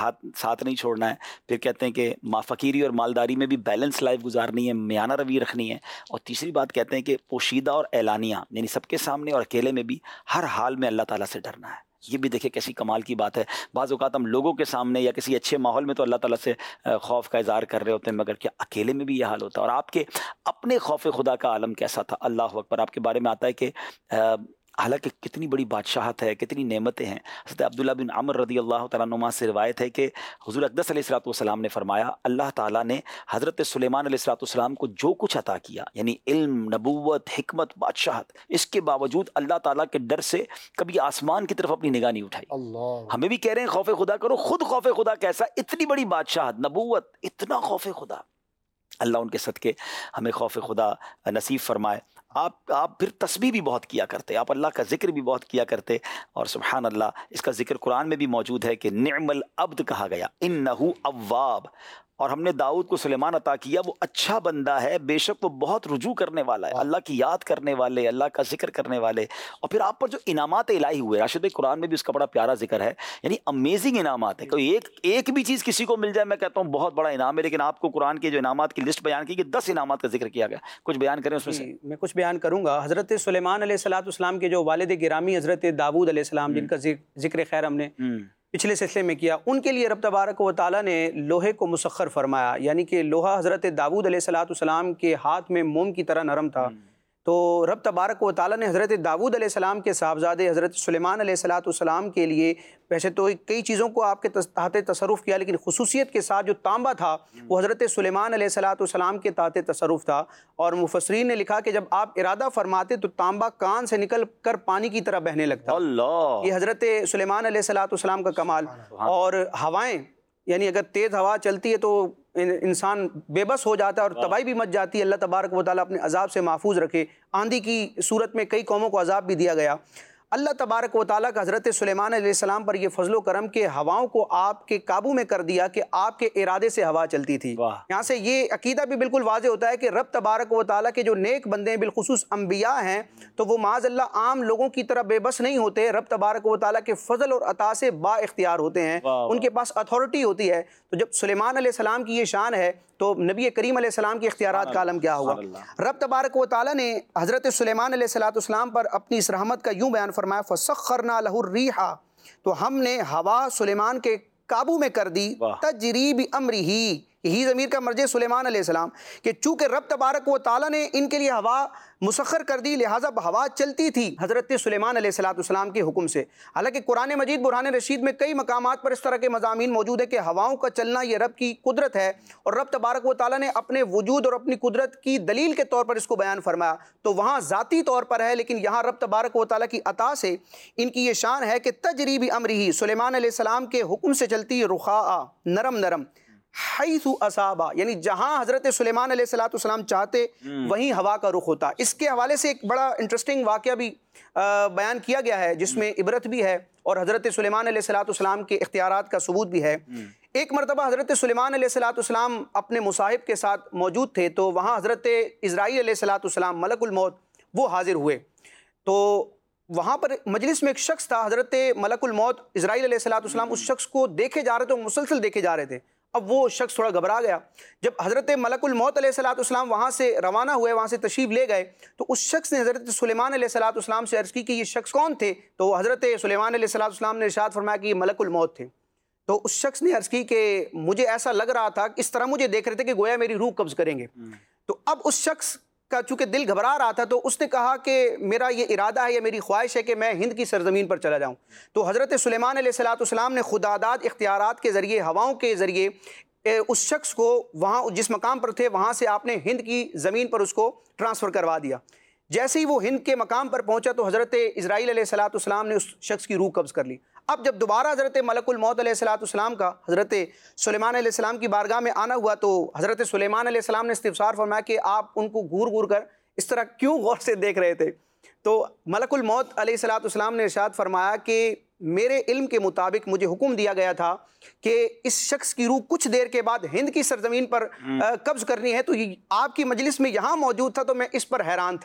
ساتھ نہیں چھوڑنا ہے. پھر کہتے ہیں کہ فقیری اور مالداری میں بھی بیلنس لائف گزارنی ہے, میانہ روی رکھنی ہے. اور تیسری بات کہتے ہیں کہ پوشیدہ اور اعلانیہ, یعنی سب کے سامنے اور اکیلے میں بھی ہر حال میں اللہ تعالیٰ سے ڈرنا ہے. یہ بھی دیکھیں کیسی کمال کی بات ہے. بعض اوقات ہم لوگوں کے سامنے یا کسی اچھے ماحول میں تو اللہ تعالیٰ سے خوف کا اظہار کر رہے ہوتے ہیں, مگر کیا اکیلے میں بھی یہ حال ہوتا ہے؟ اور آپ کے اپنے خوف خدا کا عالم کیسا تھا؟ اللہ اکبر. آپ کے بارے میں آتا ہے کہ حالانکہ کتنی بڑی بادشاہت ہے, کتنی نعمتیں ہیں. حضرت عبداللہ بن عمر رضی اللہ تعالیٰ عنہما سے روایت ہے کہ حضور اقدس علیہ الصلوۃ والسلام نے فرمایا, اللہ تعالیٰ نے حضرت سلیمان علیہ الصلوۃ والسلام کو جو کچھ عطا کیا, یعنی علم, نبوت, حکمت, بادشاہت, اس کے باوجود اللہ تعالیٰ کے ڈر سے کبھی آسمان کی طرف اپنی نگاہ نہیں اٹھائی. ہمیں بھی کہہ رہے ہیں خوف خدا کرو, خود خوف خدا کیسا, اتنی بڑی بادشاہت, نبوت, اتنا خوف خدا. اللہ ان کے صدقے ہمیں خوف خدا نصیب فرمائے. آپ پھر تسبیح بھی بہت کیا کرتے, آپ اللہ کا ذکر بھی بہت کیا کرتے, اور سبحان اللہ اس کا ذکر قرآن میں بھی موجود ہے کہ نعم العبد کہا گیا, انہو اواب. اور ہم نے داؤد کو سلیمان عطا کیا, وہ اچھا بندہ ہے, بے شک وہ بہت رجوع کرنے والا ہے, اللہ کی یاد کرنے والے, اللہ کا ذکر کرنے والے. اور پھر آپ پر جو انعامات الہی ہوئے, راشد بھائی قرآن میں بھی اس کا بڑا پیارا ذکر ہے, یعنی امیزنگ انعامات ہے. کوئی ایک بھی چیز کسی کو مل جائے میں کہتا ہوں بہت بڑا انعام ہے, لیکن آپ کو قرآن کے جو انعامات کی لسٹ بیان کی کہ 10 انعامات کا ذکر کیا گیا. کچھ بیان کریں اس میں سے. میں کچھ بیان کروں گا. حضرت سلیمان علیہ الصلوۃ والسلام کے جو والد گرامی حضرت داؤد علیہ السلام, جن کا ذکر خیر ہم نے پچھلے سلسلے میں کیا, ان کے لیے رب تبارک و تعالیٰ نے لوہے کو مسخر فرمایا. یعنی کہ لوہا حضرت داؤد علیہ الصلوۃ والسلام کے ہاتھ میں موم کی طرح نرم تھا, تو رب تبارک و تعالیٰ نے حضرت داؤد علیہ السلام کے صاحبزادے حضرت سلیمان علیہ الصلوۃ والسلام کے لیے ویسے تو کئی چیزوں کو آپ کے تحت تصرف کیا, لیکن خصوصیت کے ساتھ جو تانبا تھا وہ حضرت سلیمان علیہ الصلوۃ والسلام کے تحت تصرف تھا. اور مفسرین نے لکھا کہ جب آپ ارادہ فرماتے تو تانبا کان سے نکل کر پانی کی طرح بہنے لگتا. اللہ, یہ حضرت سلیمان علیہ الصلوۃ والسلام کا کمال. اور ہوائیں, یعنی اگر تیز ہوا چلتی ہے تو انسان بے بس ہو جاتا ہے اور تباہی بھی مچ جاتی ہے. اللہ تبارک و تعالیٰ اپنے عذاب سے محفوظ رکھے. آندھی کی صورت میں کئی قوموں کو عذاب بھی دیا گیا. اللہ تبارک و تعالیٰ کا حضرت سلیمان علیہ السلام پر یہ فضل و کرم کہ ہواؤں کو آپ کے قابو میں کر دیا کہ آپ کے ارادے سے ہوا چلتی تھی. یہاں سے یہ عقیدہ بھی بالکل واضح ہوتا ہے کہ رب تبارک و تعالیٰ کے جو نیک بندے ہیں, بالخصوص انبیاء ہیں, تو وہ معاذ اللہ عام لوگوں کی طرح بے بس نہیں ہوتے. رب تبارک و تعالیٰ کے فضل اور عطا سے با اختیار ہوتے ہیں, ان کے پاس اتھارٹی ہوتی ہے. تو جب سلیمان علیہ السلام کی یہ شان ہے تو نبی کریم علیہ السلام کے اختیارات کا عالم کیا ہوگا. رب تبارک و تعالیٰ نے حضرت سلیمان علیہ الصلوۃ والسلام پر اپنی اس رحمت کا یوں بیان فرمایا, فسخرنا لہ الریح, تو ہم نے ہوا سلیمان کے قابو میں کر دی, تجری بامرہ, یہی ضمیر کا مرجع سلیمان علیہ السلام, کہ چونکہ رب تبارک و تعالیٰ نے ان کے لیے ہوا مسخر کر دی لہٰذا ہوا چلتی تھی حضرت سلیمان علیہ الصلوۃ والسلام کے حکم سے. حالانکہ قرآن مجید برہان رشید میں کئی مقامات پر اس طرح کے مضامین موجود ہے کہ ہواؤں کا چلنا یہ رب کی قدرت ہے, اور رب تبارک و تعالیٰ نے اپنے وجود اور اپنی قدرت کی دلیل کے طور پر اس کو بیان فرمایا. تو وہاں ذاتی طور پر ہے, لیکن یہاں رب تبارک و تعالیٰ کی عطا سے ان کی یہ شان ہے کہ تجری بامرہ, سلیمان علیہ السلام کے حکم سے چلتی رخاء, نرم نرم, حیث اصابا, یعنی جہاں حضرت سلیمان علیہ الصلوۃ والسلام چاہتے وہیں ہوا کا رخ ہوتا. اس کے حوالے سے ایک بڑا انٹرسٹنگ واقعہ بھی بیان کیا گیا ہے جس میں عبرت بھی ہے اور حضرت سلیمان علیہ الصلوۃ والسلام کے اختیارات کا ثبوت بھی ہے. ایک مرتبہ حضرت سلیمان علیہ الصلوۃ والسلام اپنے مصاحب کے ساتھ موجود تھے, تو وہاں حضرت عزرائیل علیہ الصلوۃ والسلام ملک الموت وہ حاضر ہوئے. تو وہاں پر مجلس میں ایک شخص تھا, حضرت ملک الموت عزرائیل علیہ الصلوۃ والسلام اس شخص کو دیکھے جا رہے تھے, مسلسل دیکھے جا رہے تھے. اب وہ شخص تھوڑا گھبرا گیا. جب حضرت ملک الموت علیہ الصلوۃ والسلام وہاں سے روانہ ہوئے, وہاں سے تشریف لے گئے, تو اس شخص نے حضرت سلیمان علیہ الصلوۃ والسلام سے عرض کی کہ یہ شخص کون تھے؟ تو حضرت سلیمان علیہ الصلوۃ والسلام نے ارشاد فرمایا کہ یہ ملک الموت تھے. تو اس شخص نے عرض کی کہ مجھے ایسا لگ رہا تھا, اس طرح مجھے دیکھ رہے تھے کہ گویا میری روح قبض کریں گے. تو اب اس شخص کا چونکہ دل گھبرا رہا تھا, تو اس نے کہا کہ میرا یہ ارادہ ہے یا میری خواہش ہے کہ میں ہند کی سرزمین پر چلا جاؤں. تو حضرت سلیمان علیہ الصلوۃ والسلام نے خداداد اختیارات کے ذریعے, ہواؤں کے ذریعے اس شخص کو وہاں جس مقام پر تھے وہاں سے آپ نے ہند کی زمین پر اس کو ٹرانسفر کروا دیا. جیسے ہی وہ ہند کے مقام پر پہنچا تو حضرت عزرائیل علیہ الصلوۃ والسلام نے اس شخص کی روح قبض کر لی. اب جب دوبارہ حضرت ملک الموت علیہ الصلوۃ والسلام کا حضرت سلیمان علیہ السلام کی بارگاہ میں آنا ہوا, تو حضرت سلیمان علیہ السلام نے استفسار فرمایا کہ آپ ان کو گھور گھور کر اس طرح کیوں غور سے دیکھ رہے تھے؟ تو ملک الموت علیہ الصلوۃ والسلام نے ارشاد فرمایا کہ میرے علم کے مطابق مجھے حکم دیا گیا تھا کہ اس شخص کی روح کچھ دیر کے بعد ہند کی سرزمین پر قبض کرنی ہے, تو آپ کی مجلس میں یہاں موجود تھا تو میں اس پر حیران تھا.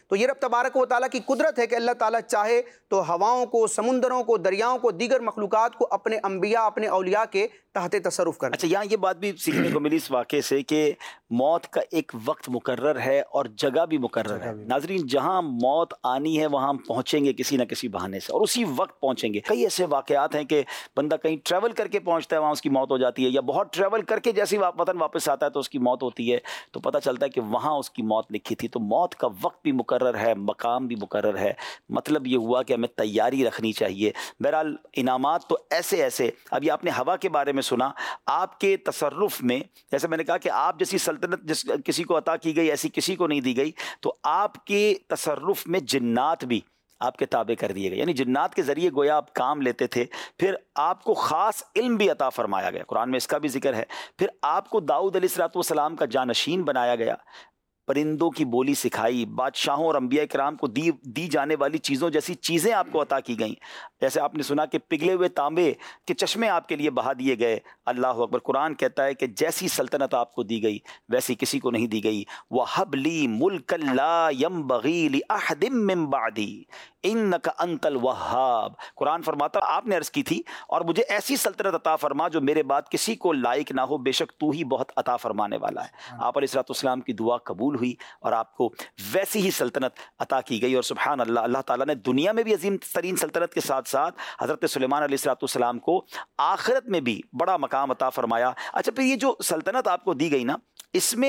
تو یہ رب تبارک و تعالیٰ کی قدرت ہے کہ اللہ تعالیٰ چاہے تو ہواؤں کو، سمندروں کو، دریاؤں کو، دیگر مخلوقات کو اپنے انبیاء، اپنے اولیاء کے تحت تصرف کرے۔ اچھا، یہاں یہ بات بھی سیکھنے کو ملی اس واقعے سے کہ موت کا ایک وقت مقرر ہے اور جگہ بھی مقرر ہے۔ ناظرین، جہاں موت آنی ہے وہاں ہم پہنچیں گے کسی نہ کسی بہانے سے، اور اسی وقت پہنچیں گے۔ کئی ایسے واقعات ہیں کہ بندہ کہیں ٹریول کر کے پہنچتا ہے، وہاں اس کی موت ہو جاتی ہے، یا بہت ٹریول کر کے جیسے وطن واپس آتا ہے تو اس کی موت ہوتی ہے، تو پتہ چلتا ہے کہ وہاں اس کی موت لکھی تھی۔ تو موت کا وقت بھی مقرر ہے، مقام بھی مقرر ہے۔ مطلب یہ ہوا کہ ہمیں تیاری رکھنی چاہیے۔ بہرحال انعامات تو ایسے ایسے، ابھی آپ نے ہوا کے بارے میں سنا، آپ کے تصرف میں، جیسے میں نے کہا کہ آپ جیسی سلطنت جس کسی کو عطا کی گئی ایسی کسی کو نہیں دی گئی، تو آپ کے تصرف میں جنات بھی آپ کے تابع کر دیے گئے، یعنی جنات کے ذریعے گویا آپ کام لیتے تھے۔ پھر آپ کو خاص علم بھی عطا فرمایا گیا، قرآن میں اس کا بھی ذکر ہے۔ پھر آپ کو داؤد علیہ السلام کا جانشین بنایا گیا، پرندوں کی بولی سکھائی، بادشاہوں اور انبیاء کرام کو دی جانے والی چیزوں جیسی چیزیں آپ کو عطا کی گئیں۔ جیسے آپ نے سنا کہ پگھلے ہوئے تانبے کے چشمے آپ کے لیے بہا دیے گئے۔ اللہ اکبر، قرآن کہتا ہے کہ جیسی سلطنت آپ کو دی گئی ویسی کسی کو نہیں دی گئی۔ وَهَبْ لِي مُلْكًا لَا يَنبَغِي لِأَحَدٍ مِّن بَعْدِي إِنَّكَ أَنتَ الْوَهَّابُ۔ قرآن فرماتا آپ نے عرض کی تھی، اور مجھے ایسی سلطنت عطا فرما جو میرے بعد کسی کو لائق نہ ہو، بے شک تو ہی بہت عطا فرمانے والا ہے۔ آپ علیہ السلام کی دعا قبول ہوئی اور آپ کو ویسی ہی سلطنت عطا کی گئی، اور سبحان اللہ، اللہ تعالیٰ نے دنیا میں بھی عظیم ترین سلطنت کے ساتھ ساتھ حضرت سلیمان علیہ السلام کو آخرت میں بھی بڑا مقام عطا فرمایا۔ اچھا، پھر یہ جو سلطنت آپ کو دی گئی نا، اس میں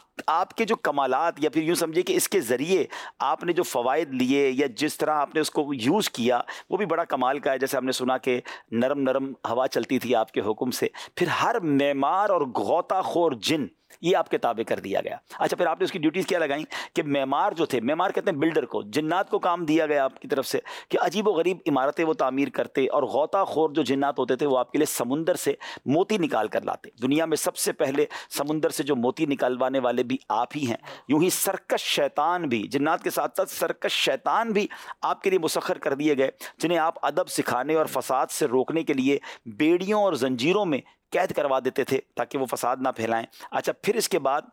آپ کے جو کمالات، یا پھر یوں سمجھے کہ اس کے ذریعے آپ نے جو فوائد لیے یا جس طرح آپ نے اس کو یوز کیا، وہ بھی بڑا کمال کا ہے۔ جیسے ہم نے سنا کہ نرم نرم ہوا چلتی تھی آپ کے حکم سے، پھر ہر معمار اور غوطہ خور جن یہ آپ کے تابع کر دیا گیا۔ اچھا، پھر آپ نے اس کی ڈیوٹیز کیا لگائیں کہ معمار جو تھے، معمار کہتے ہیں بلڈر کو، جنات کو کام دیا گیا آپ کی طرف سے کہ عجیب و غریب عمارتیں وہ تعمیر کرتے، اور غوطہ خور جو جنات ہوتے تھے وہ آپ کے لیے سمندر سے موتی نکال کر لاتے۔ دنیا میں سب سے پہلے سمندر سے جو موتی نکالوانے والے بھی آپ ہی ہیں۔ یوں ہی سرکش شیطان بھی، جنات کے ساتھ ساتھ سرکش شیطان بھی آپ کے لیے مسخر کر دیے گئے، جنہیں آپ ادب سکھانے اور فساد سے روکنے کے لیے بیڑیوں اور زنجیروں میں قید کروا دیتے تھے تاکہ وہ فساد نہ پھیلائیں۔ اچھا، پھر اس کے بعد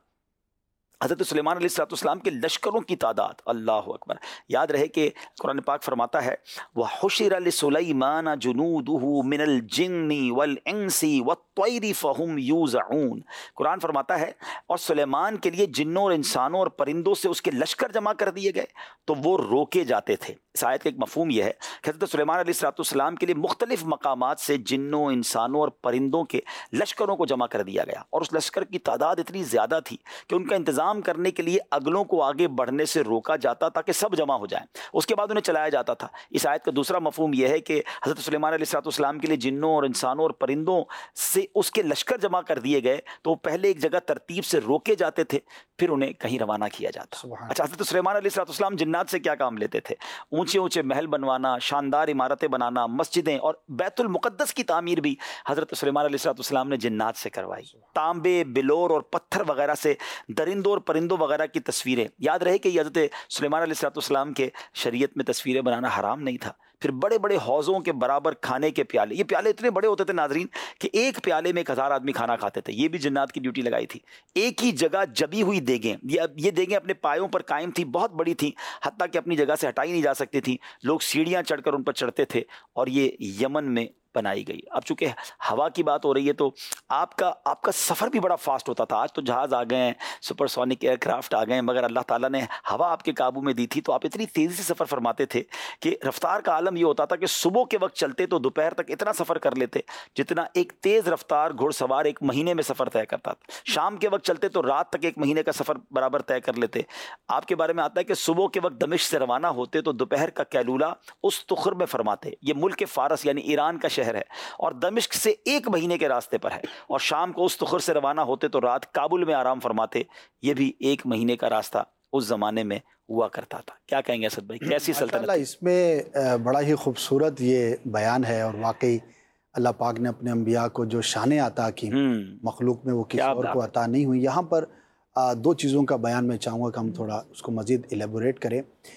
حضرت سلیمان علیہ السلام کے لشکروں کی تعداد، اللہ اکبر، یاد رہے کہ قرآن پاک فرماتا ہے وَحُشِرَ لِسُلَيْمَانَ جُنُودُهُ مِنَ الْجِنِّ وَالْإِنسِ وَالطَّيْرِ فَهُمْ يُوزَعُونَ۔ قرآن فرماتا ہے اور سلیمان کے لیے جنوں اور انسانوں اور پرندوں سے اس کے لشکر جمع کر دیے گئے تو وہ روکے جاتے تھے۔ اس آیت کا ایک مفہوم یہ ہے کہ حضرت سلیمان علیہ السلام کے لیے مختلف مقامات سے جنوں، انسانوں اور پرندوں کے لشکروں کو جمع کر دیا گیا، اور اس لشکر کی تعداد اتنی زیادہ تھی کہ ان کا انتظام کرنے کے لیے اگلوں کو آگے بڑھنے سے روکا جاتا تاکہ سب جمع ہو جائیں، اس کے بعد انہیں چلایا جاتا تھا۔ اس آیت کا دوسرا مفہوم یہ ہے کہ حضرت سلیمان علیہ السلام کے لیے جنوں اور انسانوں اور پرندوں سے اس کے لشکر جمع کر دیے گئے تو وہ پہلے ایک جگہ ترتیب سے روکے جاتے تھے، پھر انہیں کہیں روانہ کیا جاتا۔ اچھا، حضرت سلیمان علیہ السلام جنات سے کیا کام لیتے تھے؟ اونچے اونچے محل بنوانا، شاندار عمارتیں بنانا، مسجدیں اور بیت المقدس کی تعمیر بھی حضرت سلیمان علیہ السلام نے جنات سے کروائی۔ تانبے، بلور اور پتھر وغیرہ سے درندوں اور پرندوں وغیرہ کی تصویریں، یاد رہے کہ حضرت سلیمان علیہ السلام کے شریعت میں تصویریں بنانا حرام نہیں تھا۔ پھر بڑے بڑے حوضوں کے برابر کھانے کے پیالے، یہ پیالے اتنے بڑے ہوتے تھے ناظرین کہ ایک پیالے میں 1000 آدمی کھانا کھاتے تھے، یہ بھی جنات کی ڈیوٹی لگائی تھی۔ ایک ہی جگہ جبی ہوئی دیگیں، یہ دیگیں اپنے پایوں پر قائم تھی، بہت بڑی تھیں، حتیٰ کہ اپنی جگہ سے ہٹائی نہیں جا سکتی تھیں، لوگ سیڑھیاں چڑھ کر ان پر چڑھتے تھے، اور یہ یمن میں بنائی گئی۔ اب چونکہ ہوا کی بات ہو رہی ہے تو آپ کا سفر بھی بڑا فاسٹ ہوتا تھا۔ آج تو جہاز آ گئے ہیں، سپر سونک ایئر کرافٹ آ گئے ہیں، مگر اللہ تعالیٰ نے ہوا آپ کے قابو میں دی تھی تو آپ اتنی تیزی سے سفر فرماتے تھے کہ رفتار کا عالم یہ ہوتا تھا کہ صبح کے وقت چلتے تو دوپہر تک اتنا سفر کر لیتے جتنا ایک تیز رفتار گھڑ سوار 1 مہینے میں سفر طے کرتا تھا۔ شام کے وقت چلتے تو رات تک 1 مہینے کا سفر برابر طے کر لیتے۔ آپ کے بارے میں آتا ہے کہ صبح کے وقت دمشق سے روانہ ہوتے تو دوپہر کا کیلولہ اس تخر میں فرماتے۔ یہ ملک فارس یعنی ایران کا شہر ہے، اور دمشق سے 1 مہینے کے راستے پر ہے، اور شام کو اس تخر سے روانہ ہوتے تو رات کابل میں آرام فرماتے۔ یہ بھی 1 مہینے کا راستہ اس زمانے میں ہوا کرتا تھا۔ کیا کہیں گے اسد بھائی، کیسی سلطنت؟ اس میں بڑا ہی خوبصورت یہ بیان ہے، اور واقعی اللہ پاک نے اپنے انبیاء کو جو شانیں عطا کی مخلوق میں وہ کسی اور کو عطا نہیں ہوئی۔ یہاں پر 2 چیزوں کا بیان میں چاہوں گا کہ ہم تھوڑا اس کو مزید ایلیبوریٹ کریں۔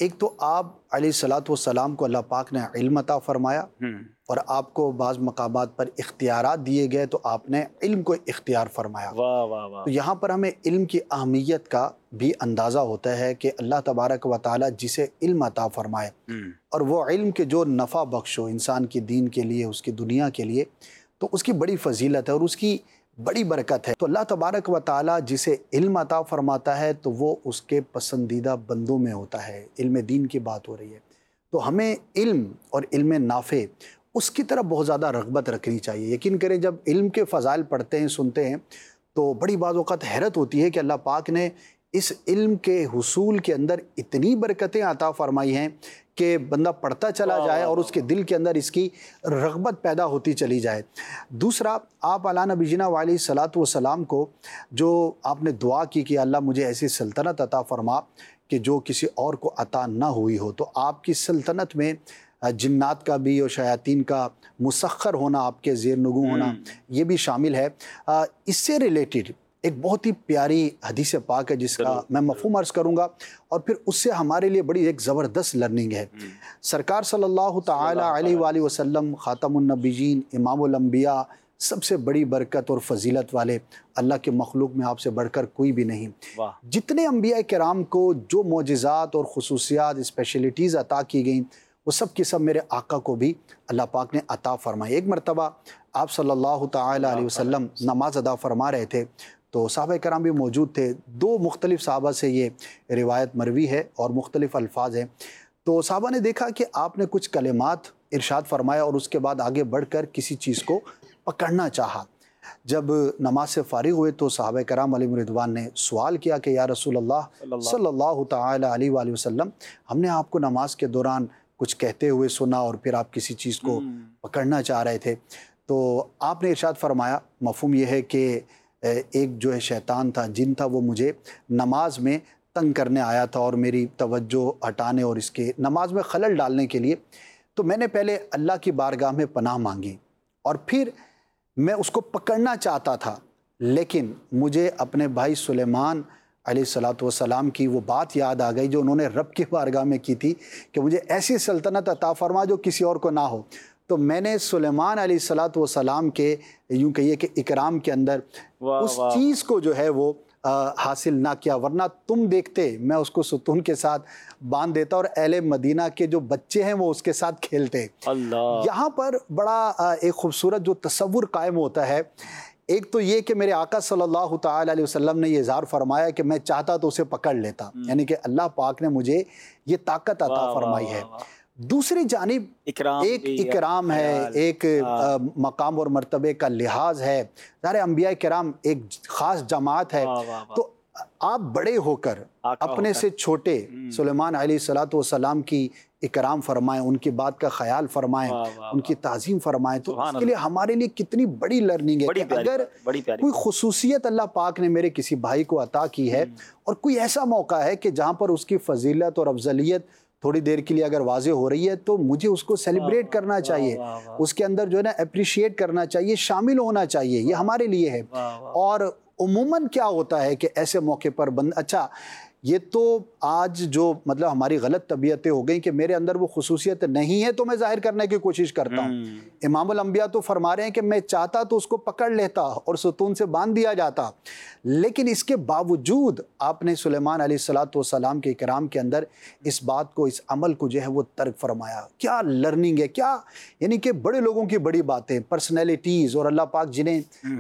ایک تو آپ علیہ الصلوۃ والسلام کو اللہ پاک نے علم عطا فرمایا، اور آپ کو بعض مقامات پر اختیارات دیے گئے تو آپ نے علم کو اختیار فرمایا۔ واہ واہ واہ، تو یہاں پر ہمیں علم کی اہمیت کا بھی اندازہ ہوتا ہے کہ اللہ تبارک و تعالیٰ جسے علم عطا فرمائے اور وہ علم کے جو نفع بخش ہو انسان کی دین کے لیے، اس کی دنیا کے لیے، تو اس کی بڑی فضیلت ہے اور اس کی بڑی برکت ہے۔ تو اللہ تبارک و تعالیٰ جسے علم عطا فرماتا ہے تو وہ اس کے پسندیدہ بندوں میں ہوتا ہے۔ علم دین کی بات ہو رہی ہے، تو ہمیں علم اور علم نافع اس کی طرف بہت زیادہ رغبت رکھنی چاہیے۔ یقین کریں جب علم کے فضائل پڑھتے ہیں، سنتے ہیں، تو بڑی بعض اوقات حیرت ہوتی ہے کہ اللہ پاک نے اس علم کے حصول کے اندر اتنی برکتیں عطا فرمائی ہیں کہ بندہ پڑھتا چلا جائے اور اس کے دل کے اندر اس کی رغبت پیدا ہوتی چلی جائے۔ دوسرا، آپ علیٰ نبینا علیہ الصلوۃ والسلام کو جو آپ نے دعا کی کہ اللہ مجھے ایسی سلطنت عطا فرما کہ جو کسی اور کو عطا نہ ہوئی ہو، تو آپ کی سلطنت میں جنات کا بھی اور شیاطین کا مسخر ہونا، آپ کے زیر نگوں ہونا، یہ بھی شامل ہے۔ اس سے ریلیٹڈ ایک بہت ہی پیاری حدیث پاک ہے جس کا میں مفہوم عرض کروں گا، اور پھر اس سے ہمارے لیے بڑی ایک زبردست لرننگ ہے۔ سرکار صلی اللہ تعالی علیہ وآلہ وسلم خاتم النبیین، امام الانبیاء، سب سے بڑی برکت اور فضیلت والے، اللہ کے مخلوق میں آپ سے بڑھ کر کوئی بھی نہیں۔ جتنے انبیاء کرام کو جو معجزات اور خصوصیات، اسپیشلٹیز عطا کی گئیں، وہ سب کی سب میرے آقا کو بھی اللہ پاک نے عطا فرمائی۔ ایک مرتبہ آپ صلی اللہ تعالی علیہ وسلم نماز ادا فرما رہے تھے، تو صحابہ کرام بھی موجود تھے۔ دو مختلف صحابہ سے یہ روایت مروی ہے اور مختلف الفاظ ہیں۔ تو صحابہ نے دیکھا کہ آپ نے کچھ کلمات ارشاد فرمایا اور اس کے بعد آگے بڑھ کر کسی چیز کو پکڑنا چاہا۔ جب نماز سے فارغ ہوئے تو صحابہ کرام علیہم رضوان نے سوال کیا کہ یا رسول اللہ صلی اللہ تعالی علیہ وآلہ وسلم، ہم نے آپ کو نماز کے دوران کچھ کہتے ہوئے سنا اور پھر آپ کسی چیز کو پکڑنا چاہ رہے تھے۔ تو آپ نے ارشاد فرمایا، مفہوم یہ ہے کہ ایک جو ہے شیطان تھا، جن تھا، وہ مجھے نماز میں تنگ کرنے آیا تھا اور میری توجہ ہٹانے اور اس کے نماز میں خلل ڈالنے کے لیے، تو میں نے پہلے اللہ کی بارگاہ میں پناہ مانگی اور پھر میں اس کو پکڑنا چاہتا تھا، لیکن مجھے اپنے بھائی سلیمان علیہ الصلوۃ والسلام کی وہ بات یاد آ گئی جو انہوں نے رب کی بارگاہ میں کی تھی کہ مجھے ایسی سلطنت عطا فرما جو کسی اور کو نہ ہو۔ تو میں نے سلیمان علیہ الصلوۃ والسلام کے یوں کہیے کہ اکرام کے اندر اس چیز کو جو ہے وہ حاصل نہ کیا، ورنہ تم دیکھتے میں اس کو ستون کے ساتھ باندھ دیتا اور اہل مدینہ کے جو بچے ہیں وہ اس کے ساتھ کھیلتے۔ یہاں پر بڑا ایک خوبصورت جو تصور قائم ہوتا ہے، ایک تو یہ کہ میرے آقا صلی اللہ تعالی علیہ وسلم نے یہ اظہار فرمایا کہ میں چاہتا تو اسے پکڑ لیتا، یعنی کہ اللہ پاک نے مجھے یہ طاقت عطا فرمائی ہے۔ دوسری جانب ایک اکرام ہے، ایک مقام اور مرتبے کا لحاظ ہے۔ سارے انبیاء کرام ایک خاص جماعت ہے، تو آپ بڑے ہو کر اپنے سے چھوٹے سلیمان علیہ الصلوۃ والسلام کی اکرام فرمائیں، ان کی بات کا خیال فرمائیں، ان کی تعظیم فرمائیں، تو اس کے لیے ہمارے لیے کتنی بڑی لرننگ ہے کہ اگر کوئی خصوصیت اللہ پاک نے میرے کسی بھائی کو عطا کی ہے اور کوئی ایسا موقع ہے کہ جہاں پر اس کی فضیلت اور افضلیت تھوڑی دیر کے لیے اگر واضح ہو رہی ہے، تو مجھے اس کو سیلیبریٹ کرنا چاہیے، اس کے اندر جو ہے نا اپریشیٹ کرنا چاہیے، شامل ہونا چاہیے، یہ ہمارے لیے ہے۔ اور عموماً کیا ہوتا ہے کہ ایسے موقع پر اچھا یہ تو آج جو مطلب ہماری غلط طبیعتیں ہو گئیں کہ میرے اندر وہ خصوصیت نہیں ہے تو میں ظاہر کرنے کی کوشش کرتا ہوں۔ امام الانبیاء تو فرما رہے ہیں کہ میں چاہتا تو اس کو پکڑ لیتا اور ستون سے باندھ دیا جاتا، لیکن اس کے باوجود آپ نے سلیمان علیہ الصلوۃ والسلام کے اکرام کے اندر اس بات کو، اس عمل کو جو ہے وہ ترک فرمایا۔ کیا لرننگ ہے، کیا یعنی کہ بڑے لوگوں کی بڑی باتیں، پرسنالٹیز، اور اللہ پاک جنہیں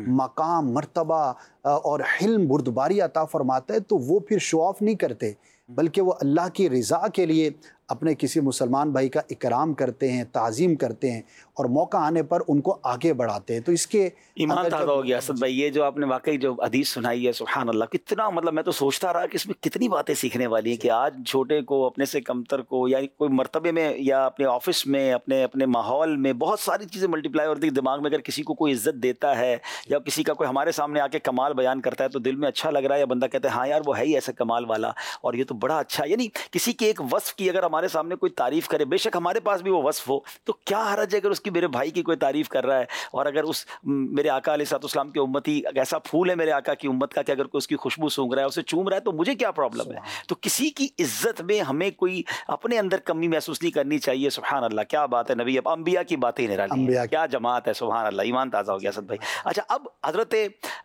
مقام، مرتبہ اور حلم، بردباری عطا فرماتا ہے تو وہ پھر شو آف نہیں کرتے، بلکہ وہ اللہ کی رضا کے لیے اپنے کسی مسلمان بھائی کا اکرام کرتے ہیں، تعظیم کرتے ہیں اور موقع آنے پر ان کو آگے بڑھاتے ہیں۔ تو اس کے ایمان تازہ ہو گیا اسد بھائی، یہ جو آپ نے واقعی جو حدیث سنائی ہے، سبحان اللہ، کتنا مطلب میں تو سوچتا رہا کہ اس میں کتنی باتیں سیکھنے والی ہیں کہ آج چھوٹے کو، اپنے سے کمتر کو، یا کوئی مرتبے میں یا اپنے آفس میں، اپنے ماحول میں بہت ساری چیزیں ملٹیپلائی ہوتی ہیں دماغ میں۔ اگر کسی کو کوئی عزت دیتا ہے یا کسی کا کوئی ہمارے سامنے آ کے کمال بیان کرتا ہے تو دل میں اچھا لگ رہا ہے، یا بندہ کہتا ہے ہاں یار وہ ہے ہی ایسا کمال والا، اور یہ تو بڑا اچھا، یعنی کسی کے ایک وصف کی اگر ہمارے ہمارے سامنے کوئی تعریف کرے، بے شک ہمارے پاس بھی وہ وصف ہو، تو کیا حرج ہے اگر اس کی میرے بھائی کی کوئی تعریف کر رہا ہے؟ اور اگر اس میرے آقا علیہ الصلوۃ والسلام کے امتی ایسا پھول ہے میرے آقا کی امت کا کہ اگر کوئی اس کی خوشبو سونگھ رہا ہے، اسے چوم رہا ہے، تو مجھے کیا پرابلم ہے؟ تو کسی کی عزت میں ہمیں کوئی اپنے اندر کمی محسوس نہیں کرنی چاہیے. سبحان اللہ، کیا بات ہے نبی، اب انبیاء کی باتیں نرالی ہیں، کیا جماعت ہے، سبحان اللہ، ایمان تازہ ہو گیا اسد بھائی. اچھا، اب حضرت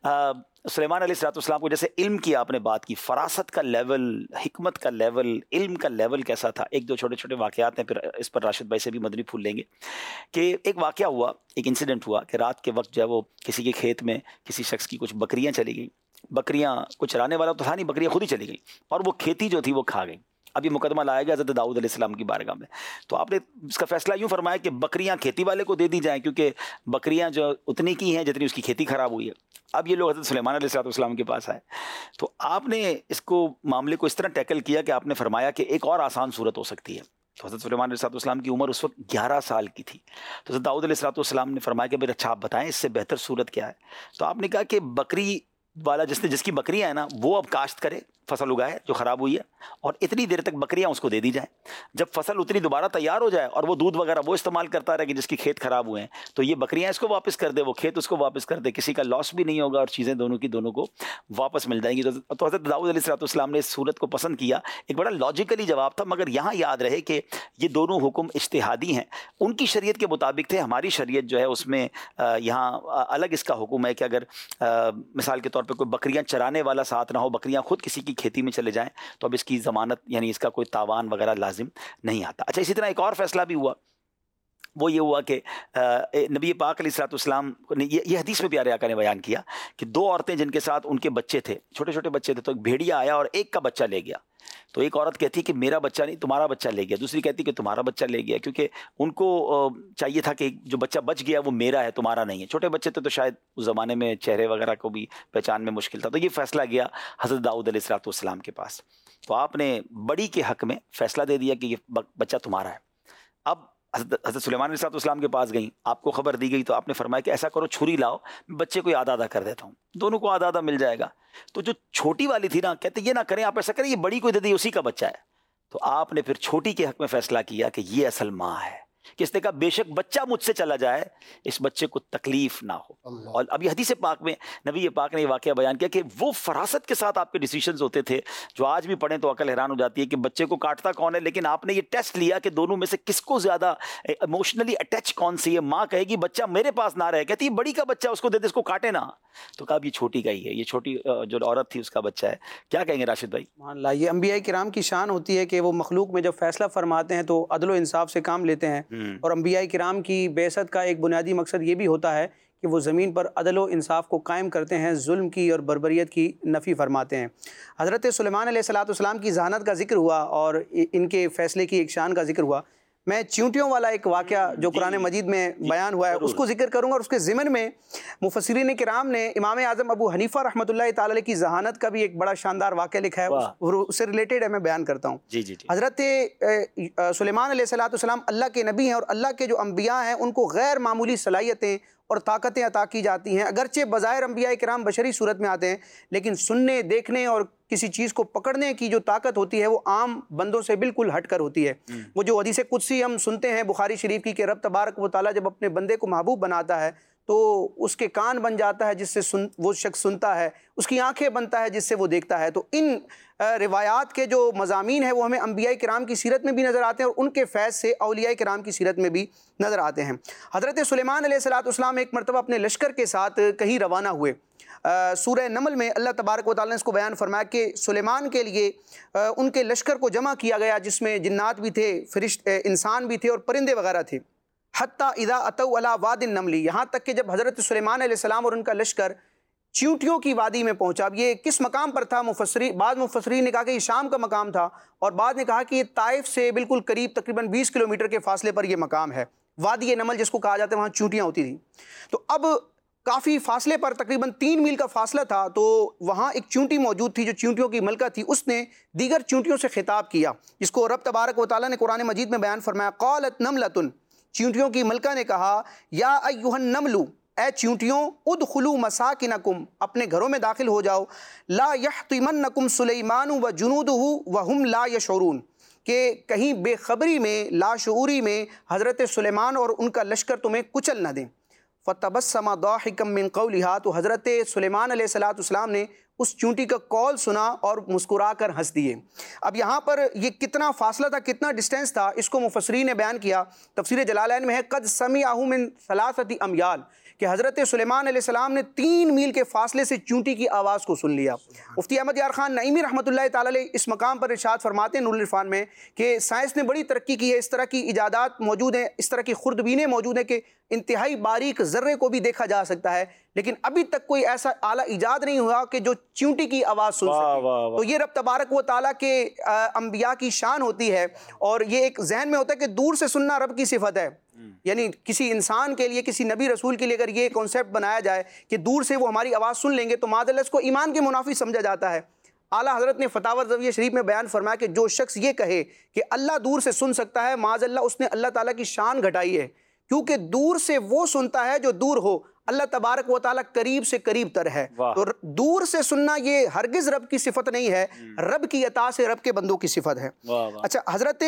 سلیمان علیہ السلام کو جیسے علم کی آپ نے بات کی، فراست کا لیول، حکمت کا لیول، علم کا لیول کیسا تھا؟ ایک دو چھوٹے چھوٹے واقعات ہیں، پھر اس پر راشد بھائی سے بھی مدنی پھول لیں گے. کہ ایک واقعہ ہوا، ایک انسیڈنٹ ہوا کہ رات کے وقت جو ہے وہ کسی کے کھیت میں کسی شخص کی کچھ بکریاں چلی گئیں. بکریاں کچھ چرانے والا تو تھا نہیں، بکریاں خود ہی چلی گئیں اور وہ کھیتی جو تھی وہ کھا گئیں. اب یہ مقدمہ لایا گیا حضرت داؤد علیہ السلام کی بارگاہ میں. تو آپ نے اس کا فیصلہ یوں فرمایا کہ بکریاں کھیتی والے کو دے دی جائیں، کیونکہ بکریاں جو اتنی کی ہیں جتنی اس کی کھیتی خراب ہوئی ہے. اب یہ لوگ حضرت سلیمان علیہ السلام کے پاس آئے، تو آپ نے اس کو معاملے کو اس طرح ٹیکل کیا کہ آپ نے فرمایا کہ ایک اور آسان صورت ہو سکتی ہے. تو حضرت سلیمان علیہ السلام کی عمر اس وقت 11 سال کی تھی. تو حضرت داؤد علیہ السلام نے فرمایا کہ اچھا آپ بتائیں اس سے بہتر صورت کیا ہے؟ تو آپ نے کہا کہ بکری والا جس کی بکریاں ہیں نا، وہ اب کاشت کرے، فصل اگائے جو خراب ہوئی ہے، اور اتنی دیر تک بکریاں اس کو دے دی جائیں. جب فصل اتنی دوبارہ تیار ہو جائے اور وہ دودھ وغیرہ وہ استعمال کرتا رہے کہ جس کی کھیت خراب ہوئے ہیں، تو یہ بکریاں اس کو واپس کر دے، وہ کھیت اس کو واپس کر دے، کسی کا لاس بھی نہیں ہوگا اور چیزیں دونوں کو واپس مل جائیں گی. تو حضرت داؤد علیہ السلام نے اس صورت کو پسند کیا. ایک بڑا لاجیکلی جواب تھا، مگر یہاں یاد رہے کہ یہ دونوں حکم اجتہادی ہیں، ان کی شریعت کے مطابق تھے. ہماری شریعت جو ہے اس میں یہاں الگ اس کا حکم ہے کہ اگر مثال کے طور پہ کوئی بکریاں چرانے والا ساتھ نہ ہو، بکریاں خود کسی کی کھیتی میں چلے جائیں، تو اب اس کی ضمانت یعنی اس کا کوئی تاوان وغیرہ لازم نہیں آتا. اچھا، اسی طرح ایک اور فیصلہ بھی ہوا، وہ یہ ہوا کہ نبی پاک علیہ السلام نے یہ حدیث میں پیارے آقا نے بیان کیا کہ دو عورتیں جن کے ساتھ ان کے بچے تھے، چھوٹے چھوٹے بچے تھے، تو ایک بھیڑیا آیا اور ایک کا بچہ لے گیا. تو ایک عورت کہتی کہ میرا بچہ نہیں، تمہارا بچہ لے گیا. دوسری کہتی کہ تمہارا بچہ لے گیا، کیونکہ ان کو چاہیے تھا کہ جو بچہ بچ گیا وہ میرا ہے، تمہارا نہیں ہے. چھوٹے بچے تھے تو شاید اس زمانے میں چہرے وغیرہ کو بھی پہچان میں مشکل تھا. تو یہ فیصلہ گیا حضرت داؤد علیہ السلام کے پاس. تو آپ نے بڑی کے حق میں فیصلہ دے دیا کہ یہ بچہ تمہارا ہے. اب حضرت سلیمان علیہ السلام کے پاس گئیں، آپ کو خبر دی گئی، تو آپ نے فرمایا کہ ایسا کرو، چھری لاؤ، بچے کو آدھا آدھا کر دیتا ہوں، دونوں کو آدھا آدھا مل جائے گا. تو جو چھوٹی والی تھی نا، کہتے یہ نہ کریں، آپ ایسا کریں، یہ بڑی کو دے دیں، اسی کا بچہ ہے. تو آپ نے پھر چھوٹی کے حق میں فیصلہ کیا کہ یہ اصل ماں ہے، کہ اس نے کہا بے شک بچہ مجھ سے چلا جائے، اس بچے کو تکلیف نہ ہو. اور اب یہ حدیث پاک میں نبی پاک نے یہ واقعہ بیان کیا کہ وہ فراست کے ساتھ آپ کے ڈیسیشنز ہوتے تھے جو آج بھی پڑھیں تو عقل حیران ہو جاتی ہے کہ بچے کو کاٹتا کون ہے، لیکن آپ نے یہ ٹیسٹ لیا کہ دونوں میں سے کس کو زیادہ ایموشنلی اٹیچ کون سی ہے. ماں کہے گی بچہ میرے پاس نہ رہے، کہتی ہے بڑی کا بچہ اس کو دے دے، اس کو کاٹے نہ. تو کہا یہ چھوٹی کا ہی ہے، یہ چھوٹی جو عورت تھی اس کا بچہ ہے. کیا کہیں گے راشد بھائی؟ سبحان اللہ، یہ انبیاء کرام کی شان ہوتی ہے کہ وہ مخلوق میں جب فیصلہ فرماتے ہیں تو عدل و انصاف سے کام لیتے ہیں. اور انبیاء کرام کی بعثت کا ایک بنیادی مقصد یہ بھی ہوتا ہے کہ وہ زمین پر عدل و انصاف کو قائم کرتے ہیں، ظلم کی اور بربریت کی نفی فرماتے ہیں. حضرت سلیمان علیہ السلام کی ذہانت کا ذکر ہوا اور ان کے فیصلے کی ایک شان کا ذکر ہوا. میں چیونٹیوں والا ایک واقعہ جو قرآن مجید میں بیان ہوا ہے اس کو ذکر کروں گا، اور اس کے ضمن میں مفسرین کرام نے امام اعظم ابو حنیفہ رحمۃ اللہ تعالی علیہ کی ذہانت کا بھی ایک بڑا شاندار واقعہ لکھا ہے، اس سے ریلیٹڈ ہے، میں بیان کرتا ہوں. حضرت سلیمان علیہ السلام اللہ کے نبی ہیں، اور اللہ کے جو انبیاء ہیں ان کو غیر معمولی صلاحیتیں اور طاقتیں عطا کی جاتی ہیں. اگرچہ بظاہر انبیاء کرام بشری صورت میں آتے ہیں، لیکن سننے، دیکھنے اور کسی چیز کو پکڑنے کی جو طاقت ہوتی ہے وہ عام بندوں سے بالکل ہٹ کر ہوتی ہے. وہ جو حدیث قدسی ہم سنتے ہیں بخاری شریف کی کہ رب تبارک و تعالیٰ جب اپنے بندے کو محبوب بناتا ہے تو اس کے کان بن جاتا ہے جس سے وہ شخص سنتا ہے، اس کی آنکھیں بنتا ہے جس سے وہ دیکھتا ہے. تو ان روایات کے جو مضامین ہیں وہ ہمیں انبیاء کرام کی سیرت میں بھی نظر آتے ہیں اور ان کے فیض سے اولیاء کرام کی سیرت میں بھی نظر آتے ہیں. حضرت سلیمان علیہ السلام ایک مرتبہ اپنے لشکر کے ساتھ کہیں روانہ ہوئے. سورہ نمل میں اللہ تبارک و تعالیٰ نے اس کو بیان فرمایا کہ سلیمان کے لیے ان کے لشکر کو جمع کیا گیا، جس میں جنات بھی تھے، فرشتے، انسان بھی تھے اور پرندے وغیرہ تھے. حتیٰ اذا اتوا علی واد النمل، یہاں تک کہ جب حضرت سلیمان علیہ السلام اور ان کا لشکر چیونٹیوں کی وادی میں پہنچا. اب یہ کس مقام پر تھا؟ بعض مفسرین نے کہا کہ یہ شام کا مقام تھا، اور بعض نے کہا کہ یہ طائف سے بالکل قریب تقریباً 20 کلومیٹر کے فاصلے پر یہ مقام ہے. وادی نمل جس کو کہا جاتا ہے، وہاں چیونٹیاں ہوتی تھیں. تو اب کافی فاصلے پر تقریباً 3 میل کا فاصلہ تھا، تو وہاں ایک چیونٹی موجود تھی جو چیونٹیوں کی ملکہ تھی. اس نے دیگر چیونٹیوں سے خطاب کیا، جس کو رب تبارک و تعالیٰ نے قرآن مجید میں بیان فرمایا. قالت نملۃ، چیونٹیوں کی ملکہ نے کہا، یا ایھا النمل، اے چیونٹیوں، ادخلوا مساکنکم، اپنے گھروں میں داخل ہو جاؤ. لا یحطمنکم سلیمان وجنودہ وہم لا یشعرون، کہ کہیں بے خبری میں لاشعوری میں حضرت سلیمان اور ان کا لشکر تمہیں کچل نہ دیں۔ فَتَبَسَّمَ ضَاحِكًا مِّن قَوْلِهَا، تو حضرت سلیمان علیہ السلام نے اس چونٹی کا قول سنا اور مسکرا کر ہنس دیے۔ اب یہاں پر یہ کتنا فاصلہ تھا، کتنا ڈسٹینس تھا، اس کو مفسرین نے بیان کیا۔ تفسیر جلالین میں ہے قد سمعہ من 3 امیال، کہ حضرت سلیمان علیہ السلام نے 3 میل کے فاصلے سے چونٹی کی آواز کو سن لیا۔ مفتی احمد یار خان نعیمی رحمۃ اللہ تعالی علیہ اس مقام پر ارشاد فرماتے ہیں نور العرفان میں کہ سائنس نے بڑی ترقی کی ہے، اس طرح کی ایجادات موجود ہیں، اس طرح کی خوردبینیں موجود ہیں کہ انتہائی باریک ذرے کو بھی دیکھا جا سکتا ہے، لیکن ابھی تک کوئی ایسا اعلیٰ ایجاد نہیں ہوا کہ جو چونٹی کی آواز سن سکے۔ تو یہ رب تبارک و تعالیٰ کے انبیاء کی شان ہوتی ہے، اور یہ ایک ذہن میں ہوتا ہے کہ دور سے سننا رب کی صفت ہے۔ یعنی کسی انسان کے لیے، کسی نبی رسول کے لیے اگر یہ کانسیپٹ بنایا جائے کہ دور سے وہ ہماری آواز سن لیں گے تو معاذ اللہ اس کو ایمان کے منافی سمجھا جاتا ہے۔ اعلیٰ حضرت نے فتاوی رضویہ شریف میں بیان فرمایا کہ جو شخص یہ کہے کہ اللہ دور سے سن سکتا ہے، معاذ اللہ اس نے اللہ تعالیٰ کی شان گھٹائی ہے، کیونکہ دور سے وہ سنتا ہے جو دور ہو، اللہ تبارک و تعالیٰ قریب سے قریب تر ہے۔ تو دور سے سننا یہ ہرگز رب کی صفت نہیں ہے، رب کی عطا سے رب کے بندوں کی صفت ہے۔ اچھا، حضرت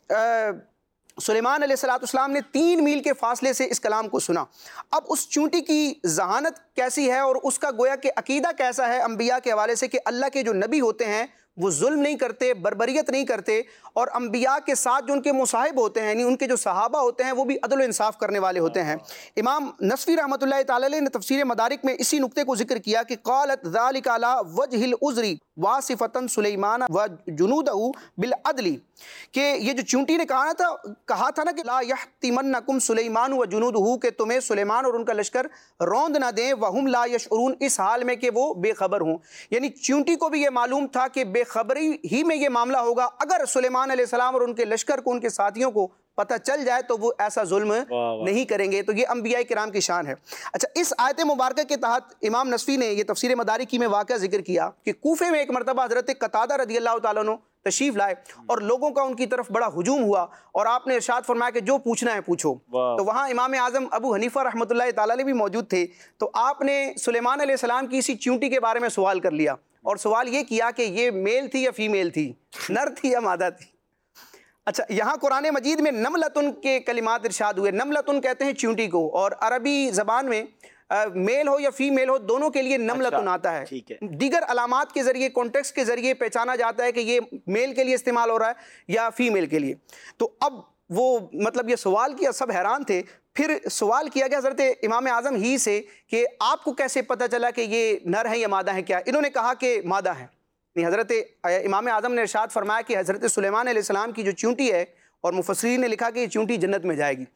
سلیمان علیہ السلام نے 3 میل کے فاصلے سے اس کلام کو سنا۔ اب اس چونٹی کی ذہانت کیسی ہے اور اس کا گویا کہ عقیدہ کیسا ہے انبیاء کے حوالے سے کہ اللہ کے جو نبی ہوتے ہیں وہ ظلم نہیں کرتے، بربریت نہیں کرتے، اور انبیاء کے ساتھ جو ان کے مصاحب ہوتے ہیں، یعنی ان کے جو صحابہ ہوتے ہیں وہ بھی عدل و انصاف کرنے والے ہوتے ہیں۔ امام نصفی رحمۃ اللہ تعالی علیہ نے تفسیر مدارک میں اسی نقطے کو ذکر کیا کہ قالت ذالک علی وجہ العذر واصفۃ سلیمان وجنودہ بالعدل، کہ یہ جو چونٹی نے کہا تھا نا کہ لا یحتمنکم سلیمان وجنودہ، کہ تمہیں سلیمان اور ان کا لشکر روند نہ دیں، وہم لا یشعرون، اس حال میں کہ وہ بے خبر ہوں۔ یعنی چونٹی کو بھی یہ معلوم تھا کہ بے خبری ہی میں یہ معاملہ ہوگا، اگر سلیمان علیہ السلام اور ان کے لشکر کو، ان کے ساتھیوں کو پتہ چل جائے تو وہ ایسا ظلم نہیں کریں گے۔ تو یہ انبیاء کرام کی شان ہے۔ اچھا، اس آیت مبارکہ کے تحت امام نصفی نے یہ تفسیر مدارکی میں واقعہ ذکر کیا کہ کوفے میں ایک مرتبہ حضرت قتادہ رضی اللہ تعالیٰ عنہ تشریف لائے اور لوگوں کا ان کی طرف بڑا ہجوم ہوا، اور آپ نے ارشاد فرمایا کہ جو پوچھنا ہے پوچھو۔ تو وہاں امام اعظم ابو حنیفہ رحمۃ اللہ تعالیٰ علیہ بھی موجود تھے، تو آپ نے سلیمان علیہ السلام کی اسی چونٹی کے بارے میں سوال کر لیا، اور سوال یہ کیا کہ یہ میل تھی یا فیمیل تھی، نر تھی یا مادہ تھی۔ اچھا، یہاں قرآن مجید میں نملتن کے کلمات ارشاد ہوئے۔ نملتن کہتے ہیں چونٹی کو، اور عربی زبان میں میل ہو یا فیمیل ہو دونوں کے لیے نملتن آتا ہے۔ دیگر علامات کے ذریعے، کانٹیکسٹ کے ذریعے پہچانا جاتا ہے کہ یہ میل کے لیے استعمال ہو رہا ہے یا فیمیل کے لیے۔ تو اب وہ مطلب یہ سوال کیا، سب حیران تھے۔ پھر سوال کیا گیا حضرت امام اعظم ہی سے کہ آپ کو کیسے پتہ چلا کہ یہ نر ہیں یا مادہ ہیں؟ کیا انہوں نے کہا کہ مادہ ہیں؟ حضرت امام اعظم نے ارشاد فرمایا کہ حضرت سلیمان علیہ السلام کی جو چونٹی ہے، اور مفسرین نے لکھا کہ یہ چونٹی جنت میں جائے گی،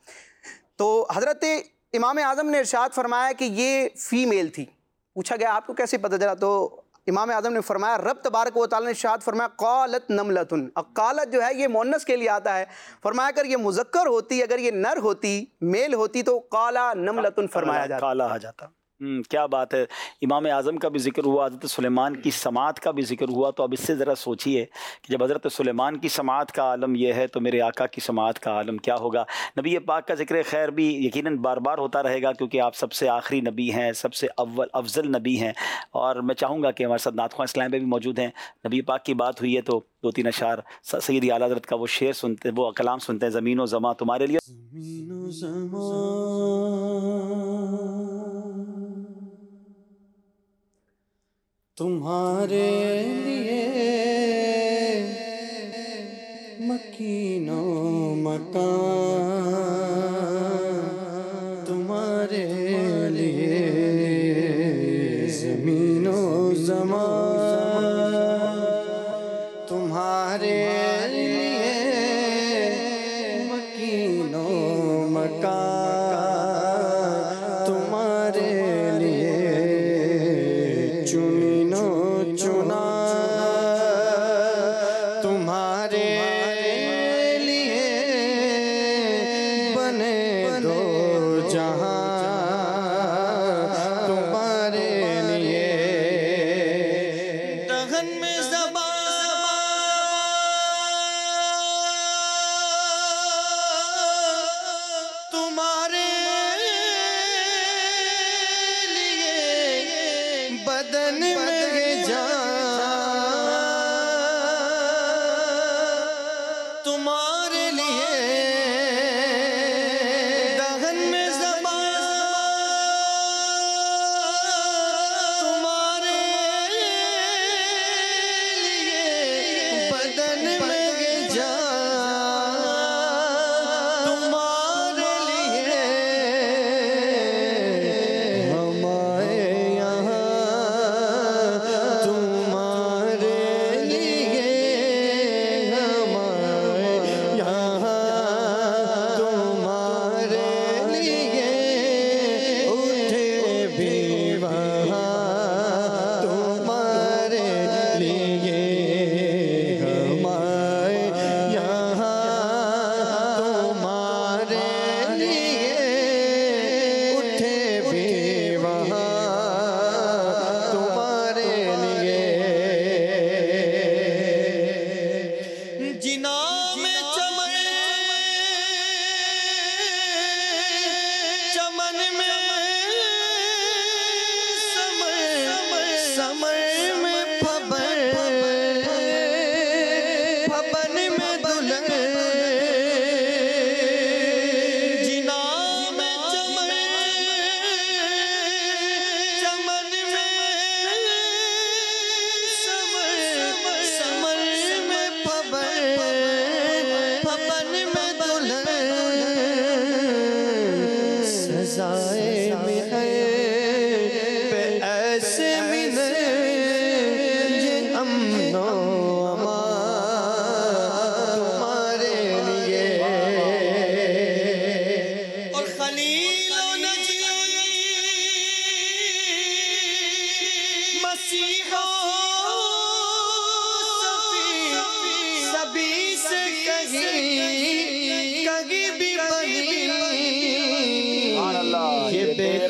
تو حضرت امام اعظم نے ارشاد فرمایا کہ یہ فیمیل تھی۔ پوچھا گیا آپ کو کیسے پتہ چلا؟ تو امام اعظم نے فرمایا رب تبارک و تعالیٰ نے ارشاد فرمایا قالت نملتن۔ اب قالت جو ہے یہ مؤنث کے لیے آتا ہے، فرمایا اگر یہ مذکر ہوتی، اگر یہ نر ہوتی، میل ہوتی تو قالا نملتن فرمایا جاتا، کالا آ جاتا۔ کیا بات ہے، امام اعظم کا بھی ذکر ہوا، حضرت سلیمان کی سماعت کا بھی ذکر ہوا، تو اب اس سے ذرا سوچئے کہ جب حضرت سلیمان کی سماعت کا عالم یہ ہے تو میرے آقا کی سماعت کا عالم کیا ہوگا۔ نبی پاک کا ذکر خیر بھی یقیناً بار بار ہوتا رہے گا، کیونکہ آپ سب سے آخری نبی ہیں، سب سے افضل نبی ہیں، اور میں چاہوں گا کہ ہمارے ساتھ نعت خواں اسلام پہ بھی موجود ہیں۔ نبی پاک کی بات ہوئی ہے تو 2-3 اشعار سیدی اعلیٰ حضرت کا وہ شعر سنتے، وہ کلام سنتے ہیں۔ زمین و زماں تمہارے لیے، زمین و زمان تمہارے لیے، مکین و مکان تمہارے لیے، زمین و زمان تمہارے لیے، مکین و مکان تمہارے لیے، چنین و چنا تمہارے لیے، بنے دو جہاں تمہارے لیے، دہن میں زبان تمہارے لیے، بدن میں جان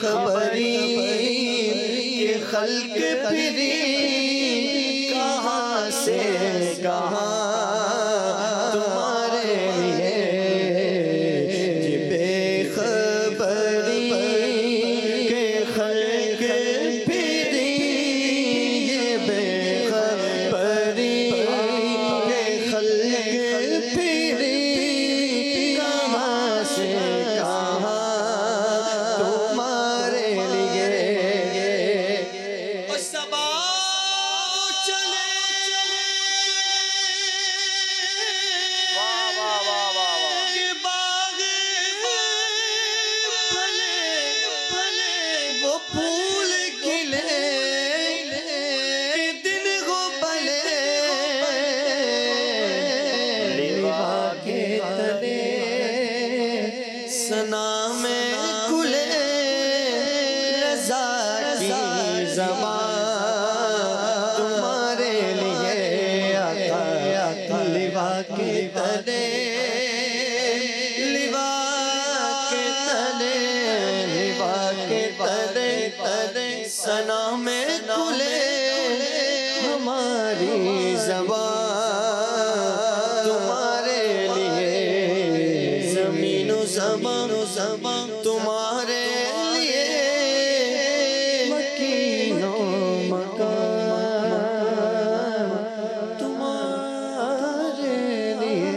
خبری کہ خلق پھری کہاں سے کہاں تمہارے لیے، یہ بے خبری کہ خلق پھری، یہ بے خبری کہ خلق پھری کہاں سے کہاں تمہارے لیے۔ صبا چلے کہ باغ پھلے وہ پھول کھلے دل کو پلے، لیوا کے تلے سنا میں کھلے رضا کی زبان تمہارے لیے آقا، لیوا کے تلے، لیوا کے تلے، لیوا کے تلے سنا میں کھلے ہماری زبان تمہارے لیے، زمین و زمان تمہارے لیے، مکین و مکان تمہارے لیے۔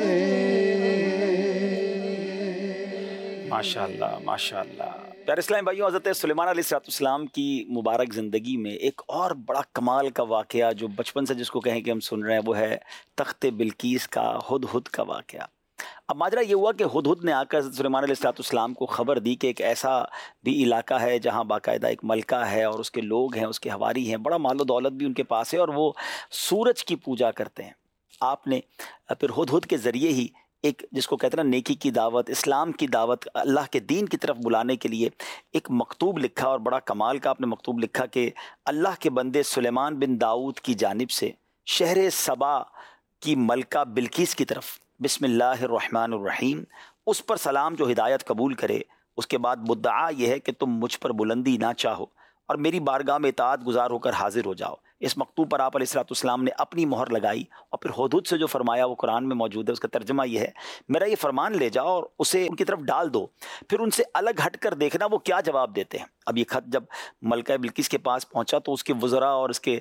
ماشاءاللہ ماشاءاللہ۔ پیارے اسلام بھائیوں، حضرت سلیمان علیہ السلام کی مبارک زندگی میں ایک اور بڑا کمال کا واقعہ جو بچپن سے جس کو کہیں کہ ہم سن رہے ہیں، وہ ہے تخت بلقیس کا ہدہد کا واقعہ۔ اب ماجرا یہ ہوا کہ ہدہد نے آ کر حضرت سلیمان علیہ السلام کو خبر دی کہ ایک ایسا بھی علاقہ ہے جہاں باقاعدہ ایک ملکہ ہے اور اس کے لوگ ہیں، اس کے حواری ہیں، بڑا مال و دولت بھی ان کے پاس ہے اور وہ سورج کی پوجا کرتے ہیں۔ آپ نے پھر ہدہد کے ذریعے ہی ایک جس کو کہتے ہیں نا نیکی کی دعوت، اسلام کی دعوت، اللہ کے دین کی طرف بلانے کے لیے ایک مکتوب لکھا، اور بڑا کمال کا آپ نے مکتوب لکھا کہ اللہ کے بندے سلیمان بن داؤد کی جانب سے شہر سبا کی ملکہ بلقیس کی طرف، بسم اللہ الرحمن الرحیم، اس پر سلام جو ہدایت قبول کرے۔ اس کے بعد مدعا یہ ہے کہ تم مجھ پر بلندی نہ چاہو اور میری بارگاہ میں اطاعت گزار ہو کر حاضر ہو جاؤ۔ اس مکتوب پر آپ علیہ السلام نے اپنی مہر لگائی، اور پھر ہدہد سے جو فرمایا وہ قرآن میں موجود ہے، اس کا ترجمہ یہ ہے، میرا یہ فرمان لے جاؤ اور اسے ان کی طرف ڈال دو، پھر ان سے الگ ہٹ کر دیکھنا وہ کیا جواب دیتے ہیں۔ اب یہ خط جب ملکہ بلقیس کے پاس پہنچا تو اس کے وزراء اور اس کے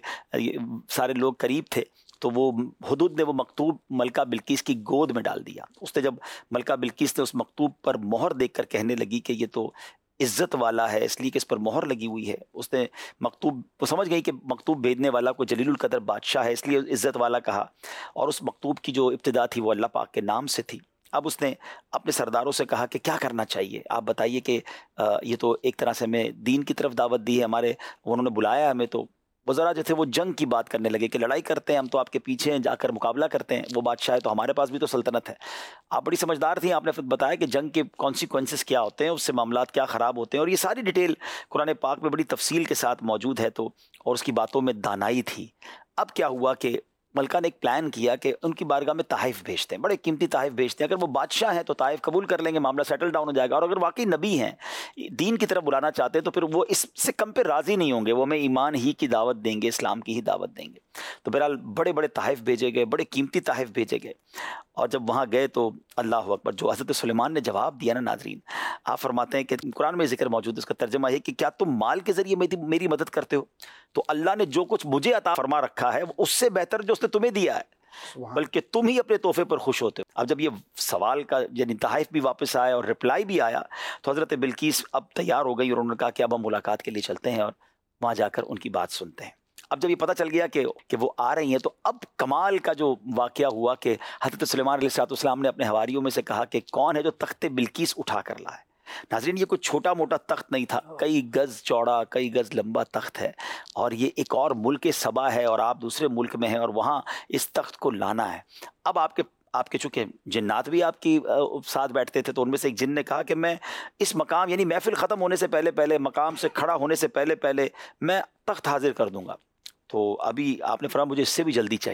سارے لوگ قریب تھے، تو وہ ہدہد نے وہ مکتوب ملکہ بلقیس کی گود میں ڈال دیا۔ اس نے جب ملکہ بلقیس نے اس مکتوب پر مہر دیکھ کر کہنے لگی کہ یہ تو عزت والا ہے، اس لیے کہ اس پر مہر لگی ہوئی ہے، اس نے مکتوب وہ سمجھ گئی کہ مکتوب بھیجنے والا کوئی جلیل القدر بادشاہ ہے، اس لیے عزت والا کہا، اور اس مکتوب کی جو ابتدا تھی وہ اللہ پاک کے نام سے تھی۔ اب اس نے اپنے سرداروں سے کہا کہ کیا کرنا چاہیے، آپ بتائیے کہ یہ تو ایک طرح سے ہمیں دین کی طرف دعوت دی ہے، ہمارے انہوں نے بلایا ہمیں، تو وزراء جو تھے وہ جنگ کی بات کرنے لگے کہ لڑائی کرتے ہیں ہم، تو آپ کے پیچھے جا کر مقابلہ کرتے ہیں، وہ بادشاہ ہے تو ہمارے پاس بھی تو سلطنت ہے۔ آپ بڑی سمجھدار تھیں، آپ نے پھر بتایا کہ جنگ کے کانسیکوینسز کیا ہوتے ہیں، اس سے معاملات کیا خراب ہوتے ہیں، اور یہ ساری ڈیٹیل قرآن پاک میں بڑی تفصیل کے ساتھ موجود ہے، تو اور اس کی باتوں میں دانائی تھی۔ اب کیا ہوا کہ ملکہ نے ایک پلان کیا کہ ان کی بارگاہ میں تحائف بھیجتے ہیں، بڑے قیمتی تحائف بھیجتے ہیں، اگر وہ بادشاہ ہیں تو تحائف قبول کر لیں گے، معاملہ سیٹل ڈاؤن ہو جائے گا، اور اگر واقعی نبی ہیں، دین کی طرف بلانا چاہتے ہیں، تو پھر وہ اس سے کم پہ راضی نہیں ہوں گے، وہ ہمیں ایمان ہی کی دعوت دیں گے، اسلام کی ہی دعوت دیں گے۔ تو بہرحال بڑے بڑے تحائف بھیجے گئے، بڑے قیمتی تحائف بھیجے گئے، اور جب وہاں گئے تو اللہ اکبر، جو حضرت سلیمان نے جواب دیا نا ناظرین، آپ فرماتے ہیں کہ قرآن میں ذکر موجود ہے، اس کا ترجمہ ہے کہ کیا تم مال کے ذریعے میری مدد کرتے ہو؟ تو اللہ نے جو کچھ مجھے عطا فرما رکھا ہے وہ اس سے بہتر جو اس نے تمہیں دیا ہے، بلکہ تم ہی اپنے تحفے پر خوش ہوتے ہو۔ اب جب یہ سوال کا یعنی تحائف بھی واپس آیا اور رپلائی بھی آیا، تو حضرت بلقیس اب تیار ہو گئی، اور انہوں نے کہا کہ اب ہم ملاقات کے لیے چلتے ہیں اور وہاں جا کر ان کی بات سنتے ہیں۔ اب جب یہ پتہ چل گیا کہ وہ آ رہی ہیں، تو اب کمال کا جو واقعہ ہوا کہ حضرت سلیمان علیہ السلام نے اپنے حواریوں میں سے کہا کہ کون ہے جو تخت بلقیس اٹھا کر لائے۔ ناظرین، یہ کوئی چھوٹا موٹا تخت نہیں تھا، کئی گز چوڑا کئی گز لمبا تخت ہے، اور یہ ایک اور ملک سبا ہے اور آپ دوسرے ملک میں ہیں، اور وہاں اس تخت کو لانا ہے۔ اب آپ کے چونکہ جنات بھی آپ کی ساتھ بیٹھتے تھے، تو ان میں سے ایک جن نے کہا کہ میں اس مقام یعنی محفل ختم ہونے سے پہلے مقام سے کھڑا ہونے سے پہلے میں تخت حاضر کر دوں گا۔ تو ابھی آپ نے فرمایا مجھے اس سے بھی جلدی چاہیے،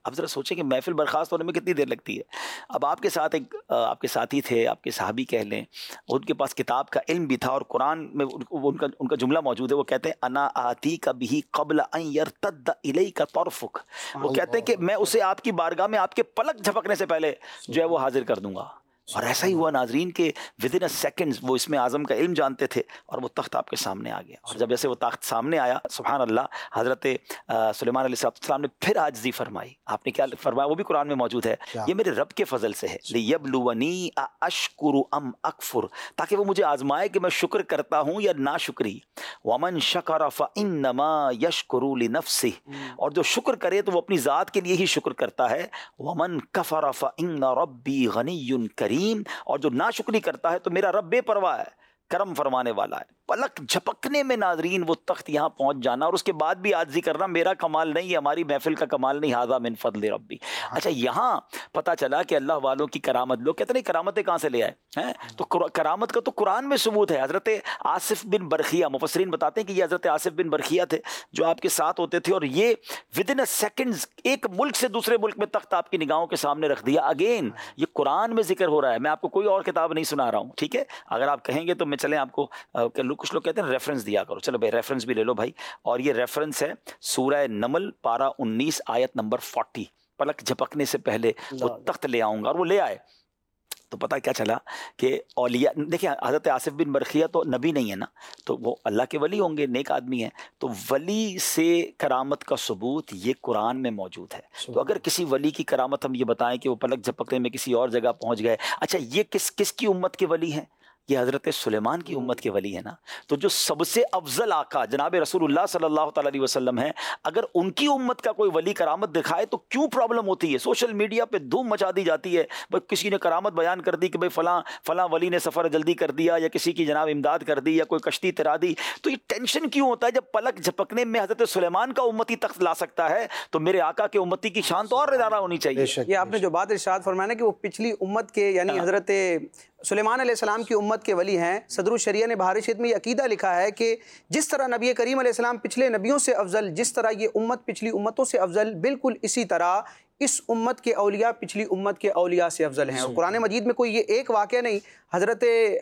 اب ذرا سوچیں کہ محفل برخاست ہونے میں کتنی دیر لگتی ہے. اب آپ کے ساتھ ایک آپ کے ساتھی تھے, آپ کے صحابی کہہ لیں, ان کے پاس کتاب کا علم بھی تھا اور قرآن میں ان کا جملہ موجود ہے, وہ کہتے ہیں انا آتی کا بھی قبل ان یرتد الیک طرفک, وہ کہتے ہیں کہ میں اسے آپ کی بارگاہ میں آپ کے پلک جھپکنے سے پہلے جو ہے وہ حاضر کر دوں گا. اور ایسا ہی ہوا ناظرین کہ ودن اے سیکنڈز وہ اسم اعظم کا علم جانتے تھے اور وہ تخت آپ کے سامنے آ گیا. اور جب جیسے وہ تخت سامنے آیا, سبحان اللہ, حضرت سلیمان علیہ السلام نے پھر عاجزی فرمائی. آپ نے کیا فرمایا, وہ بھی قرآن میں موجود ہے, یہ میرے رب کے فضل سے ہے, لیبلونی اشکر ام اکفر, تاکہ وہ مجھے آزمائے کہ میں شکر کرتا ہوں یا ناشکری. ومن شکر فانما یشکر لنفسہ, اور جو شکر کرے تو وہ اپنی ذات کے لیے ہی شکر کرتا ہے. ومن کفر فان ربی غنی کریم, اور جو ناشکری کرتا ہے تو میرا رب بے پرواہ ہے, کرم فرمانے والا ہے. پلک جھپکنے میں ناظرین وہ تخت یہاں پہنچ جانا, اور اس کے بعد بھی عاجزی کرنا میرا کمال نہیں, ہماری محفل کا کمال نہیں, ھذا من فضل ربی. اچھا, یہاں پتہ چلا کہ اللہ والوں کی کرامت, لوگ کہتے ہیں کرامتیں کہاں سے لے آئے ہیں, تو کرامت کا تو قرآن میں ثبوت ہے. حضرت آصف بن برخیہ, مفسرین بتاتے ہیں کہ یہ حضرت آصف بن برخیہ تھے جو آپ کے ساتھ ہوتے تھے, اور یہ ودن اے سیکنڈز ایک ملک سے دوسرے ملک میں تخت آپ کی نگاہوں کے سامنے رکھ دیا. اگین یہ قرآن میں ذکر ہو رہا ہے, میں آپ کو کوئی اور کتاب نہیں سنا رہا ہوں, ٹھیک ہے. اگر آپ کہیں گے تو میں چلیں آپ کو, کچھ لوگ کہتے ہیں ریفرنس دیا کرو, چلو بھائی ریفرنس بھی لے لو بھائی. اور یہ ریفرنس ہے سورہ نمل پارہ 19 آیت نمبر 40, پلک جھپکنے سے پہلے وہ تخت لے آؤں گا. اور وہ لے آئے تو پتہ کیا چلا کہ اولیاء, دیکھیں حضرت آصف بن برخیہ تو نبی نہیں ہے نا, تو وہ اللہ کے ولی ہوں گے, نیک آدمی ہیں, تو ولی سے کرامت کا ثبوت یہ قرآن میں موجود ہے. تو اگر کسی ولی کی کرامت ہم یہ بتائیں کہ وہ پلک جھپکنے میں کسی اور جگہ پہنچ گئے, اچھا یہ کس کی امت کے ولی ہیں, یہ حضرت سلیمان کی امت کے ولی ہے نا. تو جو سب سے افضل آقا جناب رسول اللہ صلی اللہ تعالیٰ علیہ وسلم ہیں, اگر ان کی امت کا کوئی ولی کرامت دکھائے تو کیوں پرابلم ہوتی ہے؟ سوشل میڈیا پہ دھوم مچا دی جاتی ہے, بھائی کسی نے کرامت بیان کر دی کہ بھائی فلاں ولی نے سفر جلدی کر دیا, یا کسی کی جناب امداد کر دی, یا کوئی کشتی ترا دی. تو یہ ٹینشن کیوں ہوتا ہے جب پلک جھپکنے میں حضرت سلیمان کا امتی تخت لا سکتا ہے, تو میرے آقا کے امتی کی شان تو اور زیادہ ہونی چاہیے. یہ آپ نے جو بات ارشاد فرمایا نا کہ وہ پچھلی امت کے یعنی حضرت سلیمان علیہ السلام کی امت کے ولی ہیں. صدر الشریعہ نے بہار شہید میں یہ عقیدہ لکھا ہے کہ جس طرح نبی کریم علیہ السلام پچھلے نبیوں سے افضل, جس طرح یہ امت پچھلی امتوں سے افضل, بالکل اسی طرح اس امت کے اولیاء پچھلی امت کے اولیاء سے افضل ہیں. اور قرآن مجید میں کوئی یہ ایک واقعہ نہیں, حضرت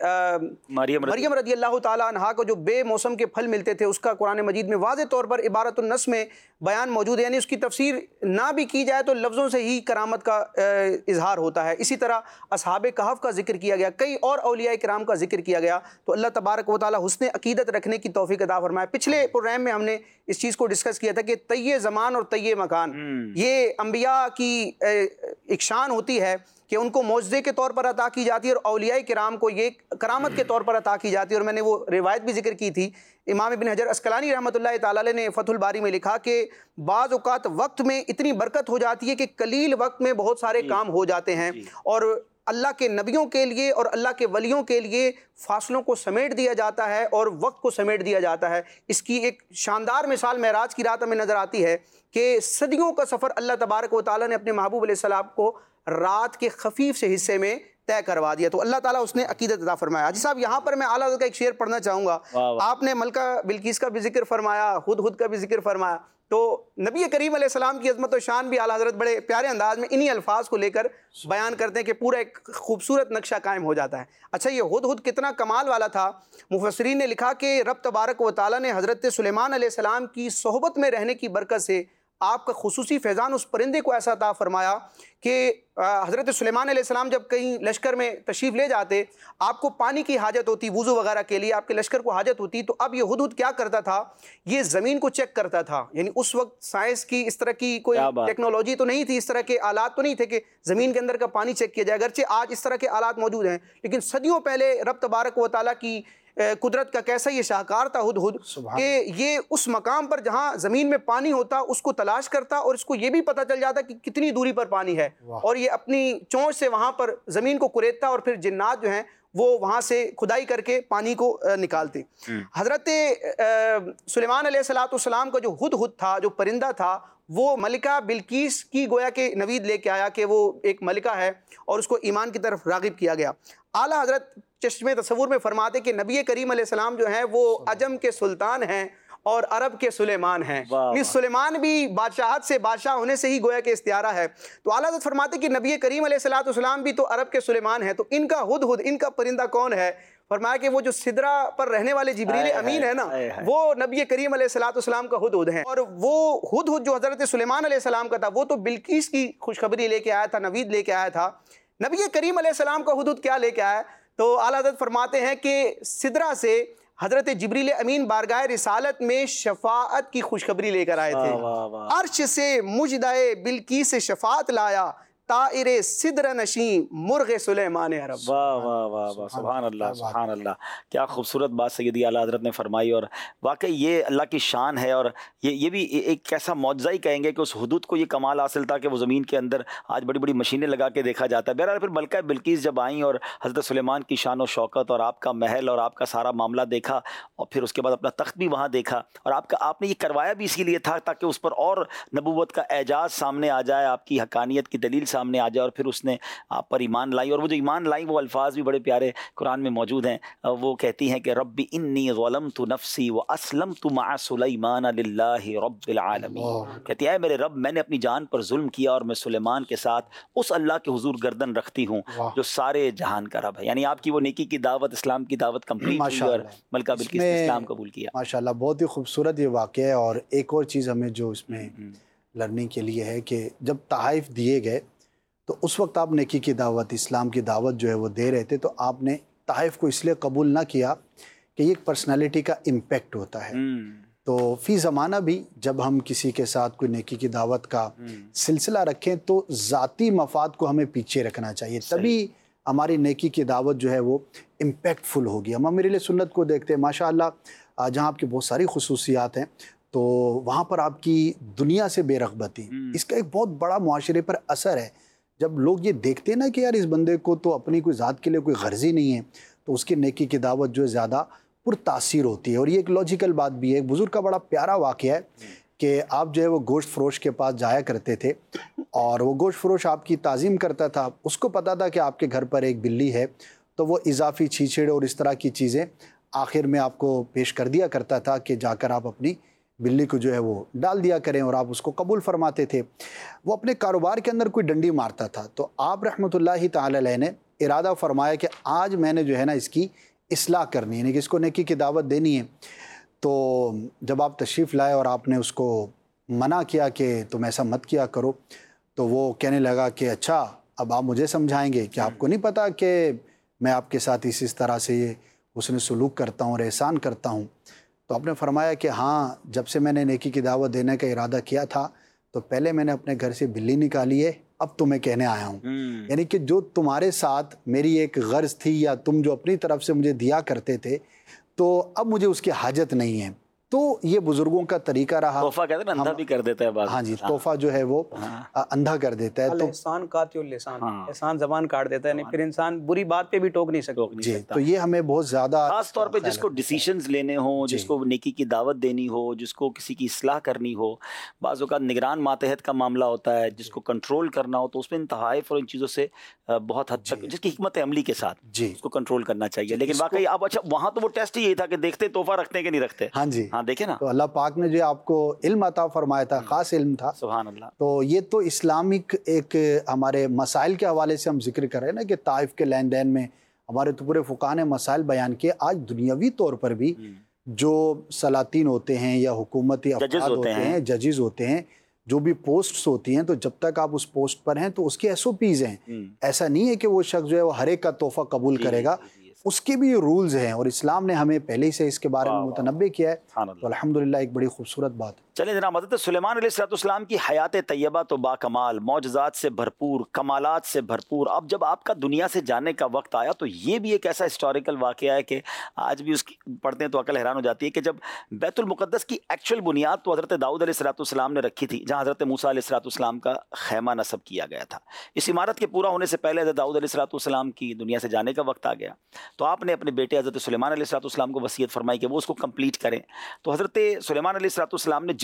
مریم رضی اللہ تعالیٰ عنہا کو جو بے موسم کے پھل ملتے تھے اس کا قرآن مجید میں واضح طور پر عبارت النص میں بیان موجود ہے, یعنی اس کی تفسیر نہ بھی کی جائے تو لفظوں سے ہی کرامت کا اظہار ہوتا ہے. اسی طرح اصحاب کہف کا ذکر کیا گیا, کئی اور اولیاء کرام کا ذکر کیا گیا. تو اللہ تبارک و تعالیٰ حسن عقیدت رکھنے کی توفیق عطا فرمائے. پچھلے پروگرام میں ہم نے اس چیز کو ڈسکس کیا تھا کہ طی زمان اور طی مکان یہ انبیاء کی ایک شان ہوتی ہے کہ ان کو معجزے کے طور پر عطا کی جاتی ہے, اور اولیاء کرام کو یہ کرامت کے طور پر عطا کی جاتی ہے. اور میں نے وہ روایت بھی ذکر کی تھی, امام ابن حجر عسقلانی رحمۃ اللہ تعالیٰ علیہ نے فتح الباری میں لکھا کہ بعض اوقات وقت میں اتنی برکت ہو جاتی ہے کہ قلیل وقت میں بہت سارے کام ہو جاتے ہیں, اور اللہ کے نبیوں کے لیے اور اللہ کے ولیوں کے لیے فاصلوں کو سمیٹ دیا جاتا ہے اور وقت کو سمیٹ دیا جاتا ہے. اس کی ایک شاندار مثال معراج کی رات میں نظر آتی ہے کہ صدیوں کا سفر اللہ تبارک و تعالیٰ نے اپنے محبوب علیہ السلام کو رات کے خفیف سے حصے میں طے کروا دیا. تو اللہ تعالیٰ اس نے عقیدت عطا فرمایا. حاجی صاحب یہاں پر میں اعلیٰ حضرت کا ایک شعر پڑھنا چاہوں گا. آپ نے ملکہ بلقیس کا بھی ذکر فرمایا, ہدہد کا بھی ذکر فرمایا, تو نبی کریم علیہ السلام کی عظمت و شان بھی اعلیٰ حضرت بڑے پیارے انداز میں انہی الفاظ کو لے کر بیان کرتے ہیں کہ پورا ایک خوبصورت نقشہ قائم ہو جاتا ہے. اچھا, یہ ہدہد کتنا کمال والا تھا. مفسرین نے لکھا کہ رب تبارک و تعالیٰ نے حضرت سلیمان علیہ السلام کی صحبت میں رہنے کی برکت سے آپ کا خصوصی فیضان اس پرندے کو ایسا عطا فرمایا کہ حضرت سلیمان علیہ السلام جب کہیں لشکر میں تشریف لے جاتے, آپ کو پانی کی حاجت ہوتی, وضو وغیرہ کے لیے آپ کے لشکر کو حاجت ہوتی, تو اب یہ ہدہد کیا کرتا تھا, یہ زمین کو چیک کرتا تھا. یعنی اس وقت سائنس کی اس طرح کی کوئی ٹیکنالوجی تو نہیں تھی, اس طرح کے آلات تو نہیں تھے کہ زمین کے اندر کا پانی چیک کیا جائے, اگرچہ آج اس طرح کے آلات موجود ہیں, لیکن صدیوں پہلے رب تبارک و تعالیٰ کی قدرت کا کیسا یہ شاہکار تھا ہدہد کہ یہ اس مقام پر جہاں زمین میں پانی ہوتا اس کو تلاش کرتا, اور اس کو یہ بھی پتہ چل جاتا کہ کتنی دوری پر پانی ہے, اور یہ اپنی چونچ سے وہاں پر زمین کو کریدتا, اور پھر جنات جو ہیں وہ وہاں سے کھدائی کر کے پانی کو نکالتے. حضرت سلیمان علیہ السلام کا جو ہدہد تھا, جو پرندہ تھا, وہ ملکہ بلقیس کی گویا کہ نوید لے کے آیا کہ وہ ایک ملکہ ہے, اور اس کو ایمان کی طرف راغب کیا گیا. اعلیٰ حضرت چشم تصور میں فرماتے کہ نبی کریم علیہ السلام جو ہیں وہ عجم کے سلطان ہیں, اور عرب کے سلیمان ہیں. واہ. سلیمان بھی بادشاہت سے، بادشاہ ہونے سے ہی گویا کہ استعارہ ہے. تو اعلیٰ حضرت فرماتے کہ نبی کریم علیہ الصلوۃ والسلام بھی تو عرب کے سلیمان ہیں. تو ان کا ہدہد، ان کا پرندہ کون ہے؟ فرمایا کہ وہ جو سدرہ پر رہنے والے جبریل امین ہے نا، وہ نبی کریم علیہ الصلوۃ والسلام کا ہدہد ہیں. اور وہ ہدہد جو حضرت سلیمان علیہ السلام کا تھا، وہ تو بلقیس کی خوشخبری لے کے آیا تھا، نوید لے کے آیا تھا. نبی کریم علیہ السلام کا ہدہد کیا لے کے آیا؟ تو اعلیٰ حضرت فرماتے ہیں کہ سدرہ سے حضرت جبریل امین بارگاہ رسالت میں شفاعت کی خوشخبری لے کر آئے تھے. عرش سے مجدائے بلقیس شفاعت لایا، طائر سدر نشین مرغ سلیمان عرب. واہ واہ واہ واہ، سبحان اللہ سبحان اللہ. کیا خوبصورت بات سیدی اعلیٰ حضرت نے فرمائی. اور واقعی یہ اللہ کی شان ہے. اور یہ بھی ایک ایسا معجزہ ہی کہیں گے کہ اس حدود کو یہ کمال حاصل تھا کہ وہ زمین کے اندر آج بڑی بڑی مشینیں لگا کے دیکھا جاتا ہے. بہرحال پھر ملکہ بلقیس جب آئیں اور حضرت سلیمان کی شان و شوکت اور آپ کا محل اور آپ کا سارا معاملہ دیکھا، اور پھر اس کے بعد اپنا تخت بھی وہاں دیکھا، اور آپ نے یہ کروایا بھی اسی لیے تھا تاکہ اس پر اور نبوت کا اعجاز سامنے آ جائے، آپ کی حقانیت کی دلیل سامنے آ جائے. اور پھر اس نے آپ پر ایمان لائی. اور وہ جو ایمان لائی وہ الفاظ بھی بڑے پیارے قرآن میں موجود ہیں. وہ کہتی ہیں کہ رب انی ظلمت نفسی واسلمت مع سلیمان للہ رب العالمین. کہتی ہے میرے رب، میں نے اپنی جان پر ظلم کیا اور میں سلیمان کے ساتھ اس اللہ کے حضور گردن رکھتی ہوں جو سارے جہان کا رب ہے. یعنی آپ کی وہ نیکی کی دعوت، اسلام کی دعوت کمپلیٹ ہوئی اور ملکہ بلقیس نے اسلام قبول کیا. ماشاءاللہ بہت ہی خوبصورت یہ واقعہ ہے. اور ایک اور چیز ہمیں جو اس میں لرننگ کے لیے ہے کہ جب تحائف دیے گئے تو اس وقت آپ نیکی کی دعوت، اسلام کی دعوت جو ہے وہ دے رہے تھے، تو آپ نے تحائف کو اس لیے قبول نہ کیا کہ یہ ایک پرسنالٹی کا امپیکٹ ہوتا ہے. تو فی زمانہ بھی جب ہم کسی کے ساتھ کوئی نیکی کی دعوت کا سلسلہ رکھیں تو ذاتی مفاد کو ہمیں پیچھے رکھنا چاہیے، تبھی ہماری نیکی کی دعوت جو ہے وہ امپیکٹ فل ہوگی. ہم امیر سنت کو دیکھتے ہیں ماشاءاللہ، جہاں آپ کی بہت ساری خصوصیات ہیں تو وہاں پر آپ کی دنیا سے بے رغبتی، اس کا ایک بہت بڑا معاشرے پر اثر ہے. جب لوگ یہ دیکھتے ہیں نا کہ یار اس بندے کو تو اپنی کوئی ذات کے لیے کوئی غرض ہی نہیں ہے، تو اس کی نیکی کی دعوت جو ہے زیادہ پر تاثیر ہوتی ہے. اور یہ ایک لاجیکل بات بھی ہے. ایک بزرگ کا بڑا پیارا واقعہ ہے کہ آپ جو ہے وہ گوشت فروش کے پاس جایا کرتے تھے اور وہ گوشت فروش آپ کی تعظیم کرتا تھا. اس کو پتا تھا کہ آپ کے گھر پر ایک بلی ہے، تو وہ اضافی چھیچڑ اور اس طرح کی چیزیں آخر میں آپ کو پیش کر دیا کرتا تھا کہ جا کر آپ اپنی بلی کو جو ہے وہ ڈال دیا کریں، اور آپ اس کو قبول فرماتے تھے. وہ اپنے کاروبار کے اندر کوئی ڈنڈی مارتا تھا، تو آپ رحمۃ اللہ تعالی علیہ نے ارادہ فرمایا کہ آج میں نے جو ہے نا اس کی اصلاح کرنی ہے، یعنی کہ اس کو نیکی کی دعوت دینی ہے. تو جب آپ تشریف لائے اور آپ نے اس کو منع کیا کہ تم ایسا مت کیا کرو، تو وہ کہنے لگا کہ اچھا اب آپ مجھے سمجھائیں گے کہ آپ کو نہیں پتا کہ میں آپ کے ساتھ اس طرح سے یہ حسن سلوک کرتا ہوں اور احسان کرتا ہوں. تو آپ نے فرمایا کہ ہاں، جب سے میں نے نیکی کی دعوت دینے کا ارادہ کیا تھا تو پہلے میں نے اپنے گھر سے بلی نکالی ہے، اب تمہیں کہنے آیا ہوں. یعنی کہ جو تمہارے ساتھ میری ایک غرض تھی یا تم جو اپنی طرف سے مجھے دیا کرتے تھے، تو اب مجھے اس کی حاجت نہیں ہے. تو یہ بزرگوں کا طریقہ رہا. تحفہ کہتے ہیں اندھا بھی کر دیتا ہے بعض. ہاں جی، تحفہ جو ہے وہ اندھا کر دیتا ہے. تو احسان قاطع اللسان، احسان زبان کاٹ دیتا ہے، نہیں پھر انسان بری بات پہ بھی ٹوک نہیں سکتا. جی، تو یہ ہمیں بہت زیادہ خاص طور پہ جس کو ڈیسیشنز لینے ہوں، جس کو نیکی کی دعوت دینی ہو، جس کو کسی کی اصلاح کرنی ہو، بعض اوقات نگران ماتحت کا معاملہ ہوتا ہے جس کو کنٹرول کرنا ہو، تو اس میں ان تحائف اور ان چیزوں سے بہت حد تک جس کی حکمت عملی کے ساتھ اس کو کنٹرول کرنا چاہیے. لیکن واقعی اب اچھا وہاں تو وہ ٹیسٹ یہی تھا کہ دیکھتے تحفہ رکھتے ہیں کہ نہیں رکھتے. ہاں جی، ہاں دیکھیں نا، تو اللہ پاک نے جو آپ کو علم عطا فرمایا تھا، خاص علم تھا. سبحان اللہ. تو یہ تو اسلامک ایک ہمارے مسائل کے حوالے سے ہم ذکر کر رہے ہیں نا کہ طائف کے لین دین میں ہمارے تو پورے فقہاء نے مسائل بیان کیے. آج دنیاوی طور پر بھی جو سلاطین ہوتے ہیں یا حکومتی افراد ہوتے ہیں، ججز ہوتے ہیں، جو بھی پوسٹس ہوتی ہیں، تو جب تک آپ اس پوسٹ پر ہیں تو اس کے ایس او پیز ہیں. ایسا نہیں ہے کہ وہ شخص جو ہے وہ ہر ایک کا تحفہ قبول کرے گا، اس کے بھی رولز ہیں اور اسلام نے ہمیں پہلے سے اس کے بارے میں متنبع کیا ہے. تو الحمدللہ ایک بڑی خوبصورت بات. چلیں جناب، حضرت سلیمان علیہ السلام کی حیات طیبہ تو با کمال، معجزات سے بھرپور، کمالات سے بھرپور. اب جب آپ کا دنیا سے جانے کا وقت آیا تو یہ بھی ایک ایسا ہسٹوریکل واقعہ ہے کہ آج بھی اس کی پڑھتے ہیں تو عقل حیران ہو جاتی ہے کہ جب بیت المقدس کی ایکچوئل بنیاد تو حضرت داؤد علیہ السلام نے رکھی تھی، جہاں حضرت موسیٰ علیہ السلام کا خیمہ نصب کیا گیا تھا. اس عمارت کے پورا ہونے سے پہلے حضرت داؤد علیہ السلام کی دنیا سے جانے کا وقت آ گیا، تو آپ نے اپنے بیٹے حضرت سلیمان علیہ السلام کو وصیت فرمائی کہ وہ اس کو کمپلیٹ کریں. تو حضرت سلیمان علیہ السلام نے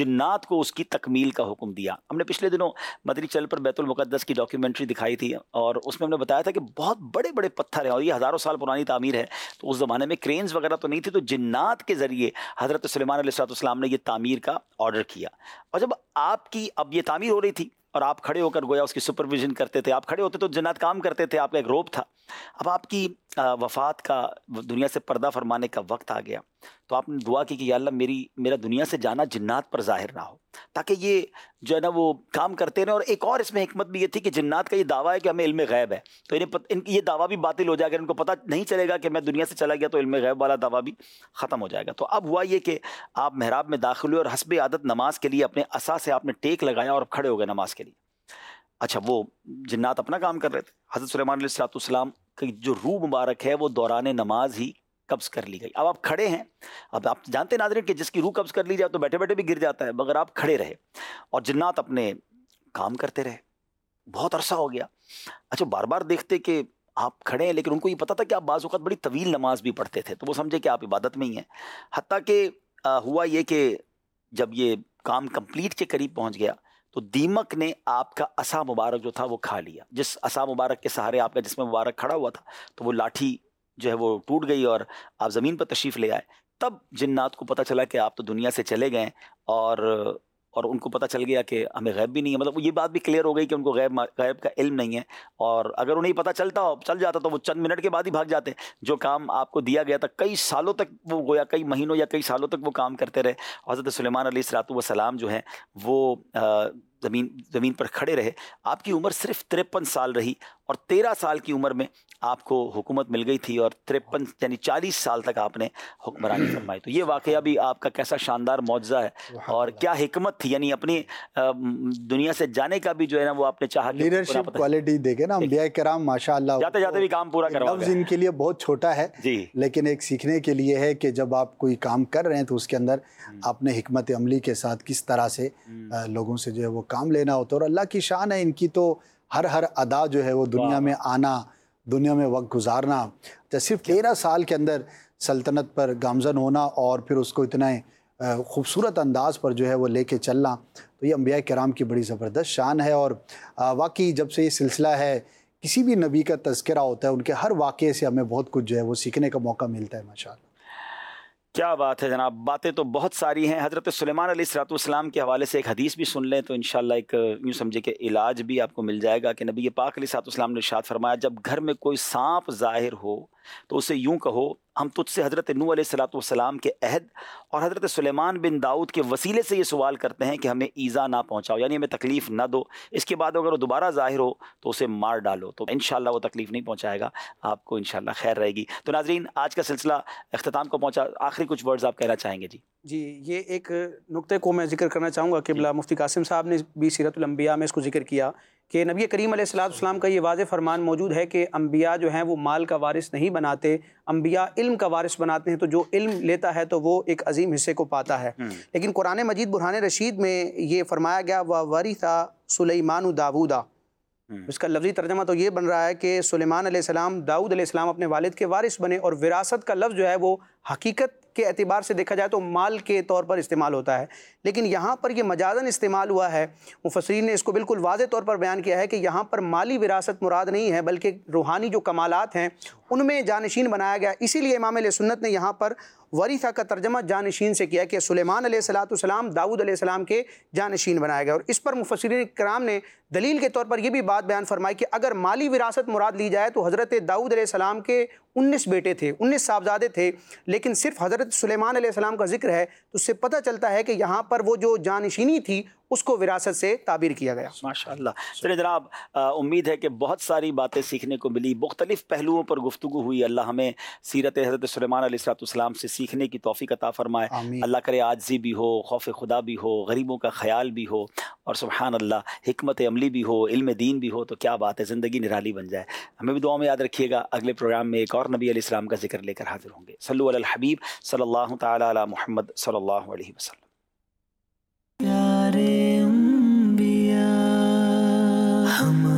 جنات کو اس کی تکمیل کا حکم دیا. ہم نے پچھلے دنوں مدنی چینل پر بیت المقدس کی ڈاکیومنٹری دکھائی تھی اور اس میں ہم نے بتایا تھا کہ بہت بڑے بڑے پتھر ہیں اور یہ ہزاروں سال پرانی تعمیر ہے. تو اس زمانے میں کرینز وغیرہ تو نہیں تھی, تو جنات کے ذریعے حضرت سلیمان علیہ السلام نے یہ تعمیر کا آرڈر کیا. اور جب آپ کی اب یہ تعمیر ہو رہی تھی اور آپ کھڑے ہو کر گویا اس کی سپرویژن کرتے تھے, آپ کھڑے ہوتے تو جنات کام کرتے تھے, آپ کا ایک روپ تھا. اب آپ کی وفات کا, دنیا سے پردہ فرمانے کا وقت آ گیا, تو آپ نے دعا کی کہ یا اللہ میرا دنیا سے جانا جنات پر ظاہر نہ ہو, تاکہ یہ جو ہے نا وہ کام کرتے رہیں. اور ایک اور اس میں حکمت بھی یہ تھی کہ جنات کا یہ دعویٰ ہے کہ ہمیں علم غیب ہے, تو یہ دعویٰ بھی باطل ہو جائے گا, ان کو پتہ نہیں چلے گا کہ میں دنیا سے چلا گیا, تو علم غیب والا دعویٰ بھی ختم ہو جائے گا. تو اب ہوا یہ کہ آپ محراب میں داخل ہوئے اور حسب عادت نماز کے لیے اپنے عصا سے آپ نے ٹیک لگایا اور کھڑے ہو گئے نماز کے لیے. اچھا, وہ جنات اپنا کام کر رہے تھے. حضرت سلیمان علیہ السلام کی جو روح مبارک ہے وہ دوران نماز ہی قبض کر لی گئی. اب آپ کھڑے ہیں, اب آپ جانتے ناظرین کہ جس کی روح قبض کر لی جائے تو بیٹھے بیٹھے بھی گر جاتا ہے, مگر آپ کھڑے رہے اور جنات اپنے کام کرتے رہے. بہت عرصہ ہو گیا. اچھا, بار بار دیکھتے کہ آپ کھڑے ہیں, لیکن ان کو یہ پتا تھا کہ آپ بعض اوقات بڑی طویل نماز بھی پڑھتے تھے, تو وہ سمجھے کہ آپ عبادت میں ہی ہیں. حتیٰ کہ ہوا یہ کہ جب یہ کام کمپلیٹ کے قریب پہنچ گیا تو دیمک نے آپ کا عصا مبارک جو تھا وہ کھا لیا. جس عصا مبارک کے سہارے آپ کا جسم مبارک کھڑا ہوا تھا, تو وہ لاٹھی جو ہے وہ ٹوٹ گئی اور آپ زمین پر تشریف لے آئے. تب جنات کو پتہ چلا کہ آپ تو دنیا سے چلے گئے, اور ان کو پتہ چل گیا کہ ہمیں غیب بھی نہیں ہے. مطلب یہ بات بھی کلیئر ہو گئی کہ ان کو غیب کا علم نہیں ہے, اور اگر انہیں پتہ چل جاتا تو وہ چند منٹ کے بعد ہی بھاگ جاتے. جو کام آپ کو دیا گیا تھا کئی سالوں تک, وہ گویا کئی مہینوں یا کئی سالوں تک وہ کام کرتے رہے. حضرت سلیمان علیہ السلام جو ہیں وہ زمین پر کھڑے رہے. آپ کی عمر صرف 53 سال رہی, اور 13 سال کی عمر میں آپ کو حکومت مل گئی تھی, اور 53 یعنی 40 سال تک آپ نے حکمرانی فرمائی. تو یہ واقعہ بھی آپ کا کیسا شاندار معجزہ ہے, اور کیا حکمت تھی. یعنی اپنی دنیا سے جانے کا بھی جو ہے نا وہ آپ نے چاہا. لیڈرشپ کوالٹی دیکھیں نا, انبیاء کرام ماشاءاللہ جاتے جاتے بھی کام پورا کروا لفظ ان کے لیے بہت چھوٹا ہے جی, لیکن ایک سیکھنے کے لیے ہے کہ جب آپ کوئی کام کر رہے ہیں تو اس کے اندر آپ نے حکمت عملی کے ساتھ کس طرح سے لوگوں سے جو ہے وہ کام لینا ہوتا ہے. اور اللہ کی شان ہے ان کی, تو ہر ادا جو ہے وہ دنیا میں آنا, دنیا میں وقت گزارنا, صرف 13 سال کے اندر سلطنت پر گامزن ہونا اور پھر اس کو اتنا خوبصورت انداز پر جو ہے وہ لے کے چلنا, تو یہ انبیاء کرام کی بڑی زبردست شان ہے. اور واقعی جب سے یہ سلسلہ ہے, کسی بھی نبی کا تذکرہ ہوتا ہے, ان کے ہر واقعے سے ہمیں بہت کچھ جو ہے وہ سیکھنے کا موقع ملتا ہے. ماشاءاللہ, کیا بات ہے جناب. باتیں تو بہت ساری ہیں. حضرت سلیمان علیہ السلام کے حوالے سے ایک حدیث بھی سن لیں تو انشاءاللہ ایک یوں سمجھے کہ علاج بھی آپ کو مل جائے گا, کہ نبی پاک علیہ السلام نے ارشاد فرمایا, جب گھر میں کوئی سانپ ظاہر ہو تو اسے یوں کہو, ہم تجھ سے حضرت نوح علیہ السلام کے عہد اور حضرت سلیمان بن داؤد کے وسیلے سے یہ سوال کرتے ہیں کہ ہمیں ایذا نہ پہنچاؤ, یعنی ہمیں تکلیف نہ دو. اس کے بعد اگر وہ دوبارہ ظاہر ہو تو اسے مار ڈالو, تو انشاءاللہ وہ تکلیف نہیں پہنچائے گا آپ کو, انشاءاللہ خیر رہے گی. تو ناظرین, آج کا سلسلہ اختتام کو پہنچا. آخری کچھ ورڈز آپ کہنا چاہیں گے؟ جی, یہ ایک نقطے کو میں ذکر کرنا چاہوں گا. قبلہ مفتی قاسم صاحب نے بھی سیرت الانبیاء میں اس کو ذکر کیا کہ نبی کریم علیہ السلام کا یہ واضح فرمان موجود ہے کہ انبیاء جو ہیں وہ مال کا وارث نہیں بناتے, انبیاء علم کا وارث بناتے ہیں. تو جو علم لیتا ہے تو وہ ایک عظیم حصے کو پاتا ہے. لیکن قرآن مجید برہان رشید میں یہ فرمایا گیا وَوَرِثَ سُلَيْمَانُ دَاوُودَ. اس کا لفظی ترجمہ تو یہ بن رہا ہے کہ سلیمان علیہ السلام, داؤد علیہ السلام اپنے والد کے وارث بنے. اور وراثت کا لفظ جو ہے وہ حقیقت کے اعتبار سے دیکھا جائے تو مال کے طور پر استعمال ہوتا ہے, لیکن یہاں پر یہ مجازاً استعمال ہوا ہے. مفسرین نے اس کو بالکل واضح طور پر بیان کیا ہے کہ یہاں پر مالی وراثت مراد نہیں ہے, بلکہ روحانی جو کمالات ہیں ان میں جانشین بنایا گیا. اسی لیے امام اہل سنت نے یہاں پر ورثہ کا ترجمہ جانشین سے کیا کہ سلیمان علیہ السلام داؤد علیہ السلام کے جانشین بنایا گیا. اور اس پر مفسرین کرام نے دلیل کے طور پر یہ بھی بات بیان فرمائی کہ اگر مالی وراثت مراد لی جائے تو حضرت داؤد علیہ السلام کے 19 بیٹے تھے, 19 صاحبزادے تھے, لیکن صرف حضرت سلیمان علیہ السلام کا ذکر ہے, تو اس سے پتہ چلتا ہے کہ یہاں پر وہ جو جانشینی تھی اس کو وراثت سے تعبیر کیا گیا. ماشاءاللہ. چلیں جناب, امید ہے کہ بہت ساری باتیں سیکھنے کو ملی, مختلف پہلوؤں پر گفتگو ہوئی. اللہ ہمیں سیرت حضرت سلیمان علیہ السلام سے سیکھنے کی توفیق عطا فرمائے. اللہ کرے عاجزی بھی ہو, خوف خدا بھی ہو, غریبوں کا خیال بھی ہو, اور سبحان اللہ حکمت عملی بھی ہو, علم دین بھی ہو, تو کیا بات ہے, زندگی نرالی بن جائے. ہمیں بھی دعا میں یاد رکھیے گا. اگلے پروگرام میں ایک اور نبی علیہ السلام کا ذکر لے کر حاضر ہوں گے. صلو علی الحبیب صلی اللہ تعالی علی محمد صلی اللہ علیہ وسلم. پیارے انبیاء ہم